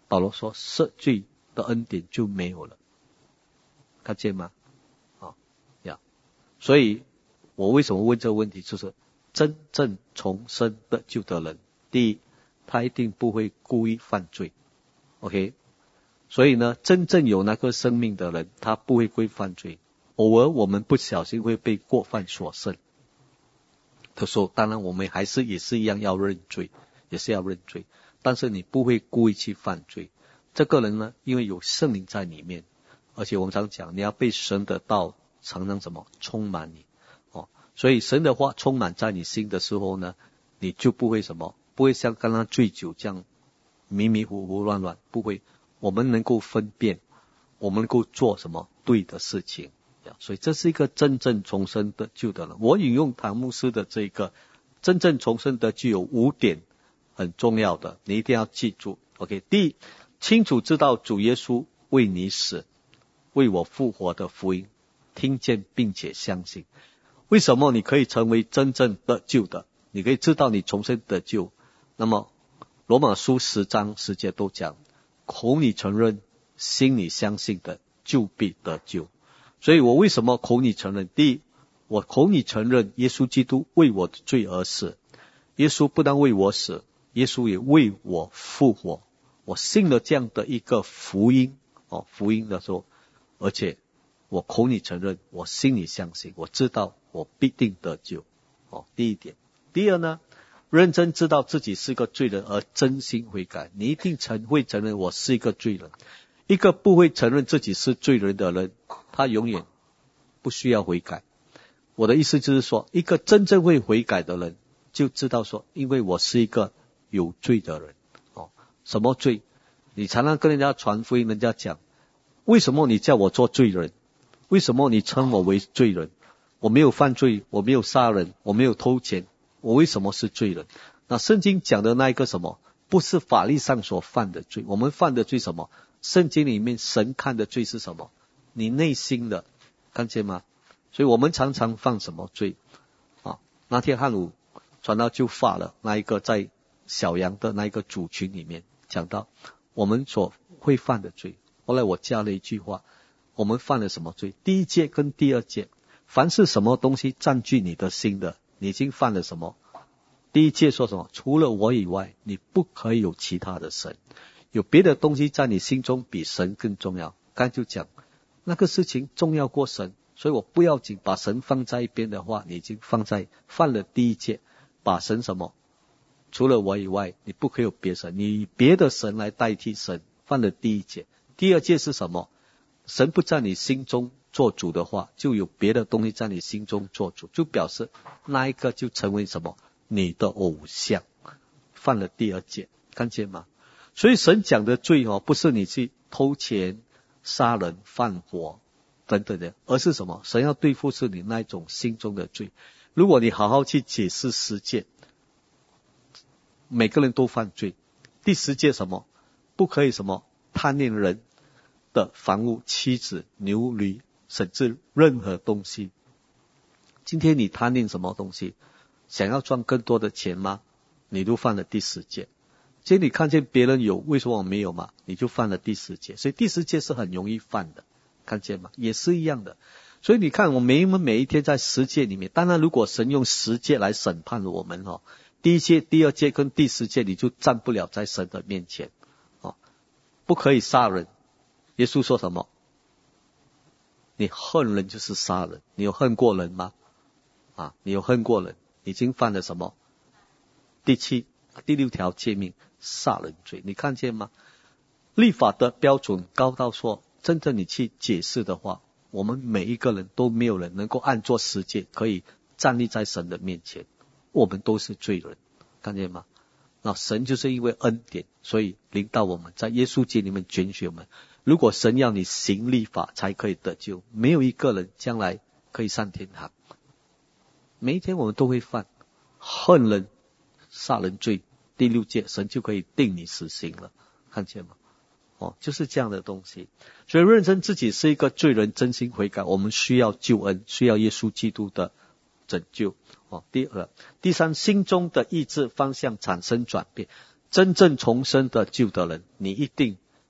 S1: 保罗说赦罪的恩典就没有了，看见吗？啊呀，所以我为什么问这个问题，就是真正重生得救的人，第一，他一定不会故意犯罪 ，OK， 所以呢，真正有那个生命的人，他不会故意犯罪。偶尔我们不小心会被过犯所胜的时候，当然我们还是也是一样要认罪，也是要认罪，但是你不会故意去犯罪。这个人呢，因为有圣灵在里面，而且我们常讲，你要被神的道常常什么充满你哦，所以神的话充满在你心的时候呢，你就不会什么，不会像刚刚醉酒这样迷迷糊糊乱乱，不会。我们能够分辨，我们能够做什么对的事情，所以这是一个真正重生得救的人。我引用唐牧师的这个真正重生得救有五点很重要的，你一定要记住。 OK， 第一，清楚知道主耶稣为你死，为我复活的福音，听见并且相信。为什么你可以成为真正得救的？你可以知道你重生得救。那么罗马书十章十节都讲，口你承认，心里相信的，就必得救。所以我为什么口你承认？第一，我口你承认耶稣基督为我的罪而死，耶稣不但为我死，耶稣也为我复活。我信了这样的一个福音哦，福音的时候，而且我口你承认，我心里相信，我知道我必定得救哦。第一点。第二呢，认真知道自己是个罪人而真心悔改。你一定承会承认我是一个罪人。一个不会承认自己是罪人的人，他永远不需要悔改。我的意思就是说，一个真正会悔改的人就知道说，因为我是一个有罪的人哦。什么罪？你常常跟人家传福音，人家讲，为什么你叫我做罪人？为什么你称我为罪人？我没有犯罪，我没有杀人，我没有偷钱，我为什么是罪人？那圣经讲的那一个什么，不是法律上所犯的罪。我们犯的罪什么？圣经里面神看的罪是什么？你内心的，看见吗？所以我们常常犯什么罪啊？那天汉武传道就发了那一个在小羊的那一个组群里面讲到我们所会犯的罪。后来我加了一句话，我们犯了什么罪？第一诫跟第二诫，凡是什么东西占据你的心的，你已经犯了什么？第一诫说什么？除了我以外，你不可以有其他的神。有别的东西在你心中比神更重要。刚才就讲那个事情重要过神，所以我不要紧把神放在一边的话，你已经放在犯了第一诫，把神什么？除了我以外，你不可以有别神，你以别的神来代替神，犯了第一诫。第二诫是什么？神不在你心中做主的话，就有别的东西在你心中做主，就表示那一个就成为什么？你的偶像，犯了第二诫，看见吗？所以神讲的罪哦，不是你去偷钱、杀人、放火等等的，而是什么？神要对付是你那一种心中的罪。如果你好好去解释十诫，每个人都犯罪。第十诫什么？不可以什么贪恋人的房屋、妻子、牛驴，甚至任何东西。今天你贪恋什么东西？想要赚更多的钱吗？你都犯了第十诫。今天你看见别人有，为什么我没有嘛？你就犯了第十诫。所以第十诫是很容易犯的，看见吗？也是一样的。所以你看我们每一天在十诫里面，当然如果神用十诫来审判我们哦，第一诫、第二诫跟第十诫你就站不了在神的面前哦。不可以杀人，耶稣说什么？你恨人就是杀人。你有恨过人吗？啊，你有恨过人，已经犯了什么？第七、第六条诫命，杀人罪。你看见吗？立法的标准高到说，真正你去解释的话，我们每一个人都没有人能够按做十诫可以站立在神的面前，我们都是罪人，看见吗？那神就是因为恩典，所以临到我们，在耶稣基督里面拣选我们。如果神要你行立法才可以得救，没有一个人将来可以上天堂。每一天我们都会犯恨人、杀人罪，第六诫神就可以定你死刑了，看见吗？哦，就是这样的东西。所以认真自己是一个罪人，真心悔改，我们需要救恩，需要耶稣基督的拯救。哦，第二、第三，心中的意志方向产生转变。真正重生的救的人，你一定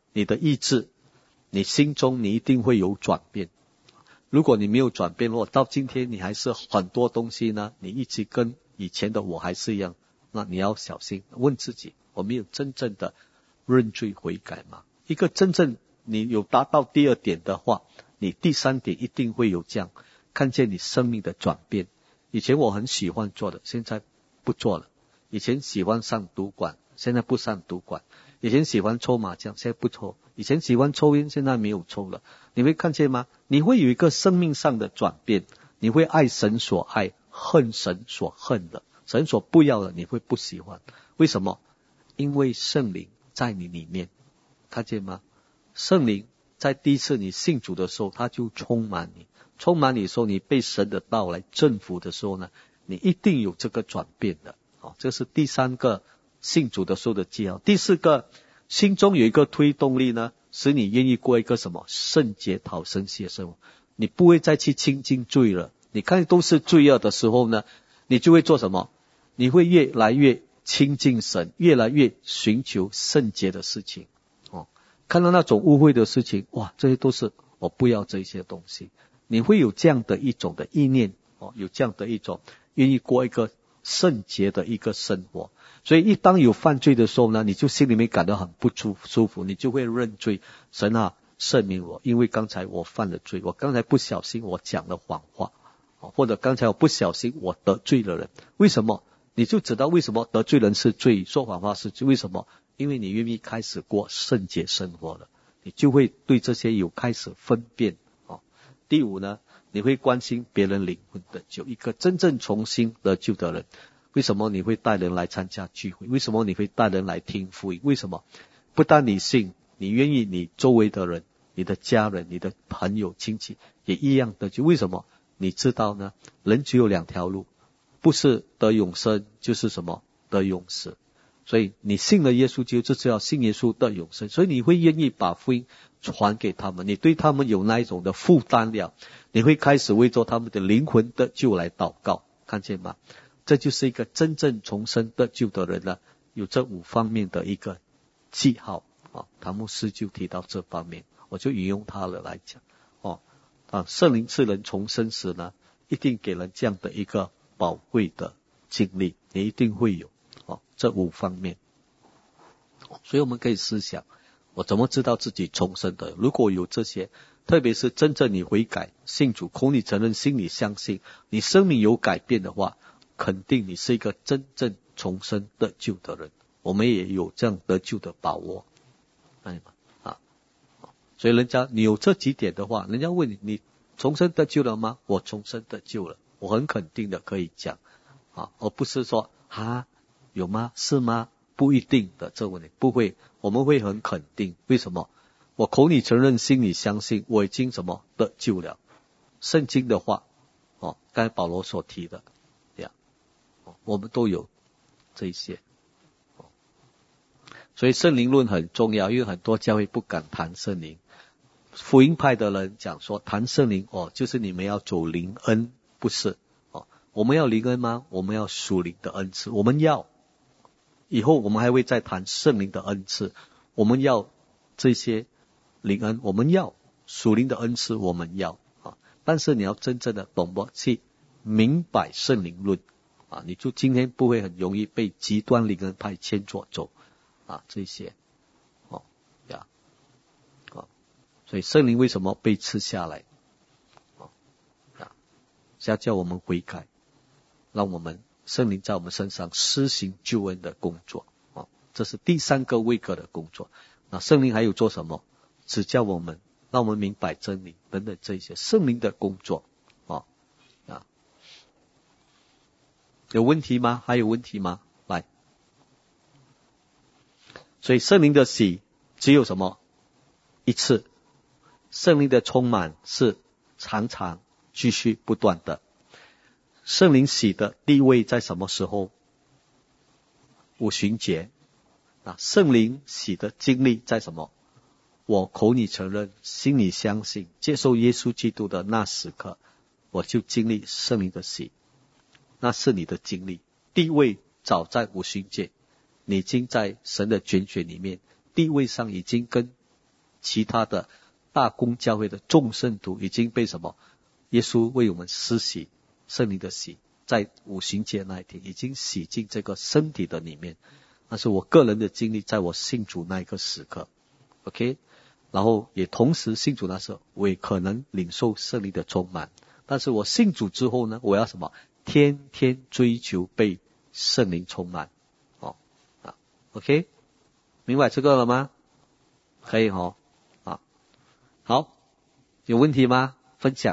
S1: 你的意志，你心中你一定会有转变。如果你没有转变，如果到今天你还是很多东西呢，你一直跟以前的我还是一样，那你要小心问自己，我没有真正的认罪悔改吗？一个真正你有达到第二点的话，你第三点一定会有这样看见你生命的转变。以前我很喜欢做的，现在不做了。以前喜欢上赌馆，现在不上赌馆。以前喜欢抽麻将，现在不抽。以前喜欢抽烟，现在没有抽了。你会看见吗？你会有一个生命上的转变，你会爱神所爱，恨神所恨的。神所不要的你会不喜欢。为什么？因为圣灵在你里面，看见吗？圣灵在第一次你信主的时候，他就充满你，充满你的时候，你被神的道来征服的时候呢，你一定有这个转变的。好，这是第三个信主的时候的记号。第四个，心中有一个推动力呢，使你愿意过一个什么圣洁讨神喜的生活。你不会再去亲近罪了。你看都是罪恶的时候呢，你就会做什么？你会越来越亲近神，越来越寻求圣洁的事情。哦，看到那种污秽的事情，哇，这些都是我不要这些东西。你会有这样的一种的意念，哦，有这样的一种愿意过一个圣洁的一个生活。所以一当有犯罪的时候呢，你就心里面感到很不舒服，你就会认罪，神啊赦免我，因为刚才我犯了罪，我刚才不小心我讲了谎话，或者刚才我不小心我得罪了人。为什么？你就知道为什么得罪人是罪，说谎话是罪。为什么？因为你愿意开始过圣洁生活了，你就会对这些有开始分辨。哦，第五呢，你会关心别人灵魂的救，一个真正重新得救的人。为什么你会带人来参加聚会？为什么你会带人来听福音？为什么？不但你信，你愿意你周围的人，你的家人，你的朋友亲戚也一样得救。为什么？你知道呢？人只有两条路，不是得永生就是什么？得永死。所以你信了耶稣基督，就是要信耶稣得永生。所以你会愿意把福音传给他们，你对他们有那一种的负担了，你会开始为着他们的灵魂得救来祷告。看见吗？这就是一个真正重生得救的人呢，有这五方面的一个记号。哦，唐牧师就提到这方面，我就引用他了来讲。哦，啊，圣灵赐人重生时呢，一定给人这样的一个宝贵的经历，你一定会有。哦，这五方面。所以我们可以思想，我怎么知道自己重生的？如果有这些，特别是真正你悔改、信主、口里承认、心里相信，你生命有改变的话，肯定你是一个真正重生得救的人。我们也有这样得救的把握。啊，所以人家你有这几点的话，人家问你，你重生得救了吗？我重生得救了，我很肯定的可以讲，啊，而不是说啊有吗？是吗？不一定的，这问题不会，我们会很肯定。为什么？我口里承认，心里相信，我已经什么得救了。圣经的话，哦，刚才保罗所提的，呀，我们都有这一些。所以圣灵论很重要，因为很多教会不敢谈圣灵。福音派的人讲说谈圣灵，哦，就是你们要走灵恩，不是。哦，我们要灵恩吗？我们要属灵的恩赐，我们要。以后我们还会再谈圣灵的恩赐，我们要这些灵恩，我们要属灵的恩赐，我们要啊。但是你要真正的懂得去明白圣灵论啊，你就今天不会很容易被极端灵恩派牵着走啊，这些哦呀啊，所以圣灵为什么被赐下来？哦呀，是要叫我们悔改，让我们圣灵在我们身上施行救恩的工作。哦，这是第三个位格的工作。那圣灵还有做什么？指教我们，让我们明白真理等等这些圣灵的工作。哦啊，有问题吗？还有问题吗？来，所以圣灵的洗只有什么？一次。圣灵的充满是常常继续不断的。圣灵洗的地位在什么时候？五旬节。啊，圣灵洗的经历在什么？我口里承认，心里相信，接受耶稣基督的那时刻，我就经历圣灵的洗。那是你的经历，地位早在五旬节，你已经在神的拣选里面，地位上已经跟其他的大公教会的众圣徒已经被什么？耶稣为我们施洗，圣灵的洗，在五旬节那一天已经洗进这个身体的里面。那是我个人的经历，在我信主那一个时刻 ，OK， 然后也同时信主那时候，我也可能领受圣灵的充满。但是我信主之后呢，我要什么？天天追求被圣灵充满，哦，啊 ，OK， 明白这个了吗？可以哦，啊，好，有问题吗？分享，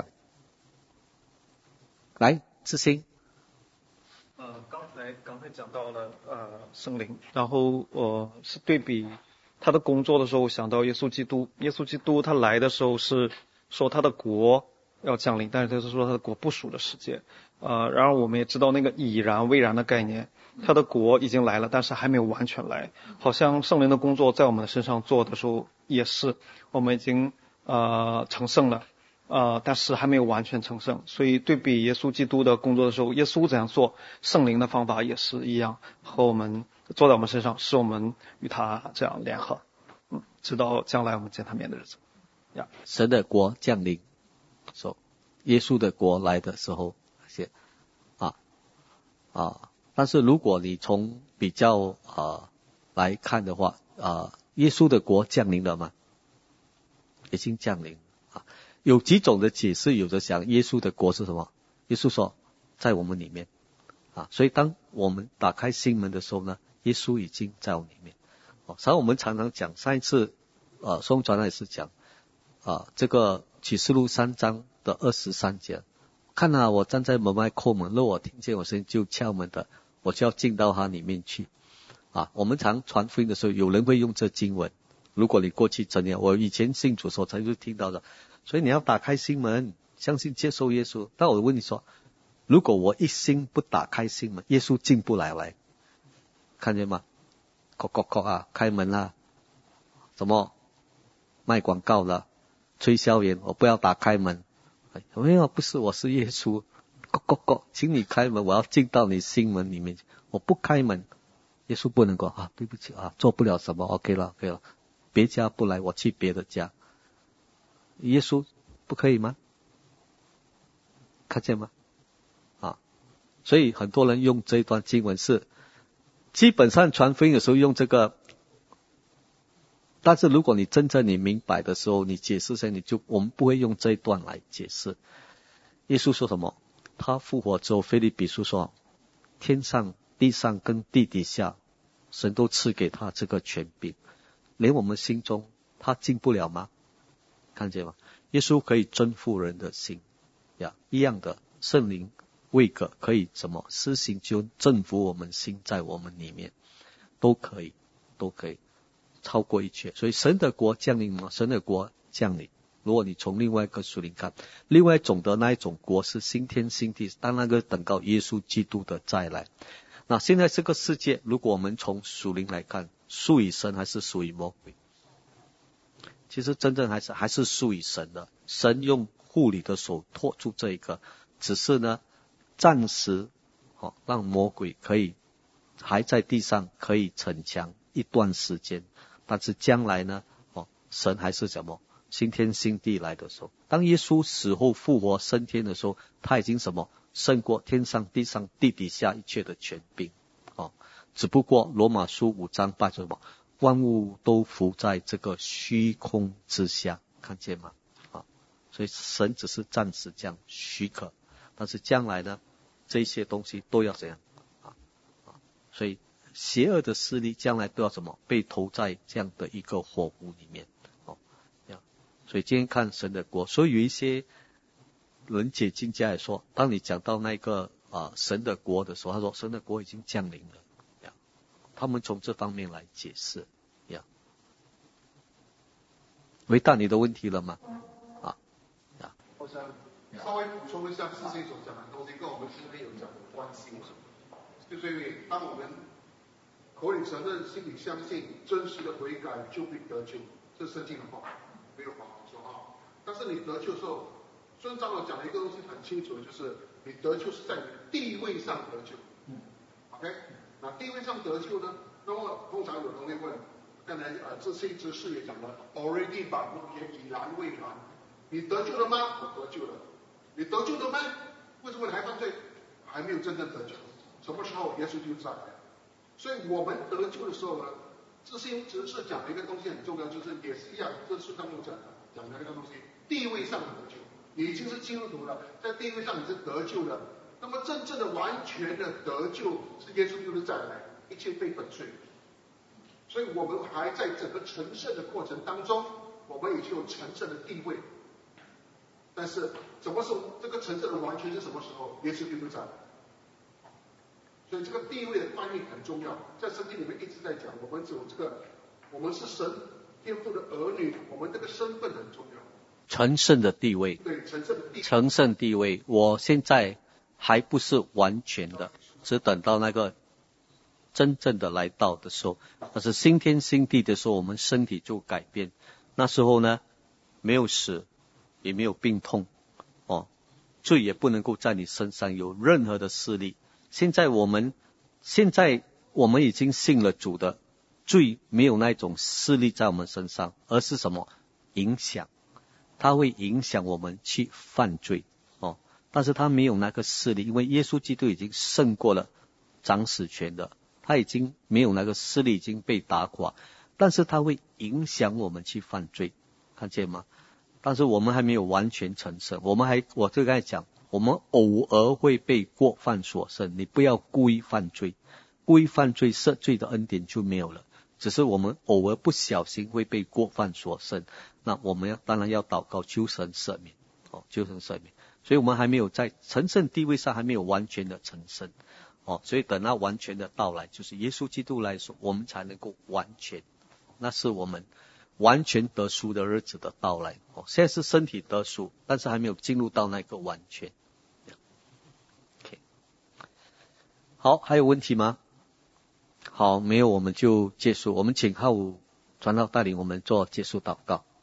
S1: 来，志兴。
S2: 呃，刚才刚才讲到了呃圣灵，然后我、呃、是对比他的工作的时候，想到耶稣基督。耶稣基督他来的时候是说他的国要降临，但是他是说他的国不属的世界。呃，然而我们也知道那个已然未然的概念，他的国已经来了，但是还没有完全来。好像圣灵的工作在我们的身上做的时候也是，我们已经呃成圣了。呃，但是还没有完全成圣，所以对比耶稣基督的工作的时候，耶稣怎样做，圣灵的方法也是一样，和我们做在我们身上，使我们与他这样联合，嗯，直到将来我们见他面的日子。呀，
S1: 神的国降临，说耶稣的国来的时候，些啊啊，但是如果你从比较啊来看的话，啊，耶稣的国降临了吗？已经降临。有几种的解释，有的讲耶稣的国是什么？耶稣说在我们里面啊，所以当我们打开心门的时候呢，耶稣已经在我们里面。哦，所以我们常常讲，上一次呃松传也是讲啊，这个启示录三章的二十三节，看啊，我站在门外叩门，若我听见我声音就敲门的，我就要进到他里面去。啊，我们常传福音的时候，有人会用这经文。如果你过去真的，我以前信主的时候才就听到的。所以你要打开心门，相信接受耶稣。但我问你说，如果我一心不打开心门，耶稣进不来来，看见吗？叩叩叩啊，开门啦！什么卖广告了？推销员，我不要打开门。没有，不是，我是耶稣。叩叩叩，请你开门，我要进到你心门里面。我不开门，耶稣不能够啊，对不起啊，做不了什么 ，OK 了 ，OK 了，别家不来，我去别的家。耶稣不可以吗？看见吗？啊，所以很多人用这一段经文是，基本上传福音的时候用这个，但是如果你真正你明白的时候，你解释一下，你就我们不会用这一段来解释。耶稣说什么？他复活之后，腓立比书说，天上、地上跟地底下，神都赐给他这个权柄，连我们心中他进不了吗？看见吗？耶稣可以征服人的心呀，一样的圣灵位格可以怎么施行就征服我们心，在我们里面都可以，都可以超过一切。所以神的国降临吗？神的国降临。如果你从另外一个属灵看，另外一种的那一种国是新天新地，当那个等到耶稣基督的再来。那现在这个世界，如果我们从属灵来看，属于神还是属于魔鬼？其实真正还是还是属于神的，神用护理的手托住这一个，只是呢暂时哦让魔鬼可以还在地上可以逞强一段时间，但是将来呢哦神还是什么新天新地来的时候，当耶稣死后复活升天的时候，他已经什么胜过天上地上地底下一切的权柄哦，只不过罗马书五章八节什么？万物都伏在这个虚空之下，看见吗？啊，所以神只是暂时这样许可，但是将来呢，这些东西都要怎样啊啊？所以邪恶的势力将来都要什么被投在这样的一个火湖里面哦。所以今天看神的国，所以有一些人解经家也说，当你讲到那个啊神的国的时候，他说神的国已经降临了。他们从这方面来解释，呀，回答你的问题了吗？啊，
S3: 呀。我想稍微补充一下事情所讲的东西，跟我们今天有讲的关系。就是因为当我们口里承认、心里相信、真实的悔改，就必得救，这是圣经的话，没有谎话说啊。但是你得救的时候，孙长老讲的一个东西很清楚，就是你得救是在你的地位上得救。嗯 ，OK。那地位上得救呢？那么通常有人会问， 刚才呃这些知识也讲了 ，already 把那些以然为然，你得救了吗？我得救了。你得救了吗？为什么你还犯罪？还没有真正得救。什么时候耶稣就再来？所以我们得救的时候呢，这些知识讲的一个东西很重要，就是也是一样，这是当中讲的讲的一个东西，地位上的得救，你已经是基督徒了，在地位上你是得救的。那么真正的完全的得救是耶稣基督再来，一切被粉碎。所以我们还在整个成圣的过程当中，我们已经有成圣的地位。但是什么时候这个成圣的完全是什么时候？耶稣基督再来。所以这个地位的观念很重要，在圣经里面一直在讲，我们有这个，我们是神天父的儿女，我们这个身份很重要。
S1: 成圣的地位，
S3: 对，成圣的地位，
S1: 成圣地位，我现在还不是完全的，只等到那个真正的来到的时候，但是新天新地的时候，我们身体就改变。那时候呢，没有死，也没有病痛，哦，罪也不能够在你身上有任何的势力。现在我们，现在我们已经信了主的，罪没有那种势力在我们身上，而是什么？影响，它会影响我们去犯罪，哦，但是它没有那个势力，因为耶稣基督已经胜过了掌死权的，他已经没有那个势力，已经被打垮，但是它会影响我们去犯罪，看见吗？但是我们还没有完全成圣，我们还，我就刚才讲，我们偶尔会被过犯所胜，你不要故意犯罪，故意犯罪赦罪的恩典就没有了，只是我们偶尔不小心会被过犯所胜，那我们要当然要祷告求神赦免，哦，求神赦免，所以我们还没有在成圣地位上还没有完全的成圣，哦，所以等到完全的到来，就是耶稣基督来说，我们才能够完全，那是我们完全得赎的日子的到来，哦，现在是身体得赎，但是还没有进入到那个完全。Okay. 好，还有问题吗？好，没有我们就结束。我们请浩武传道带领我们做结束祷告。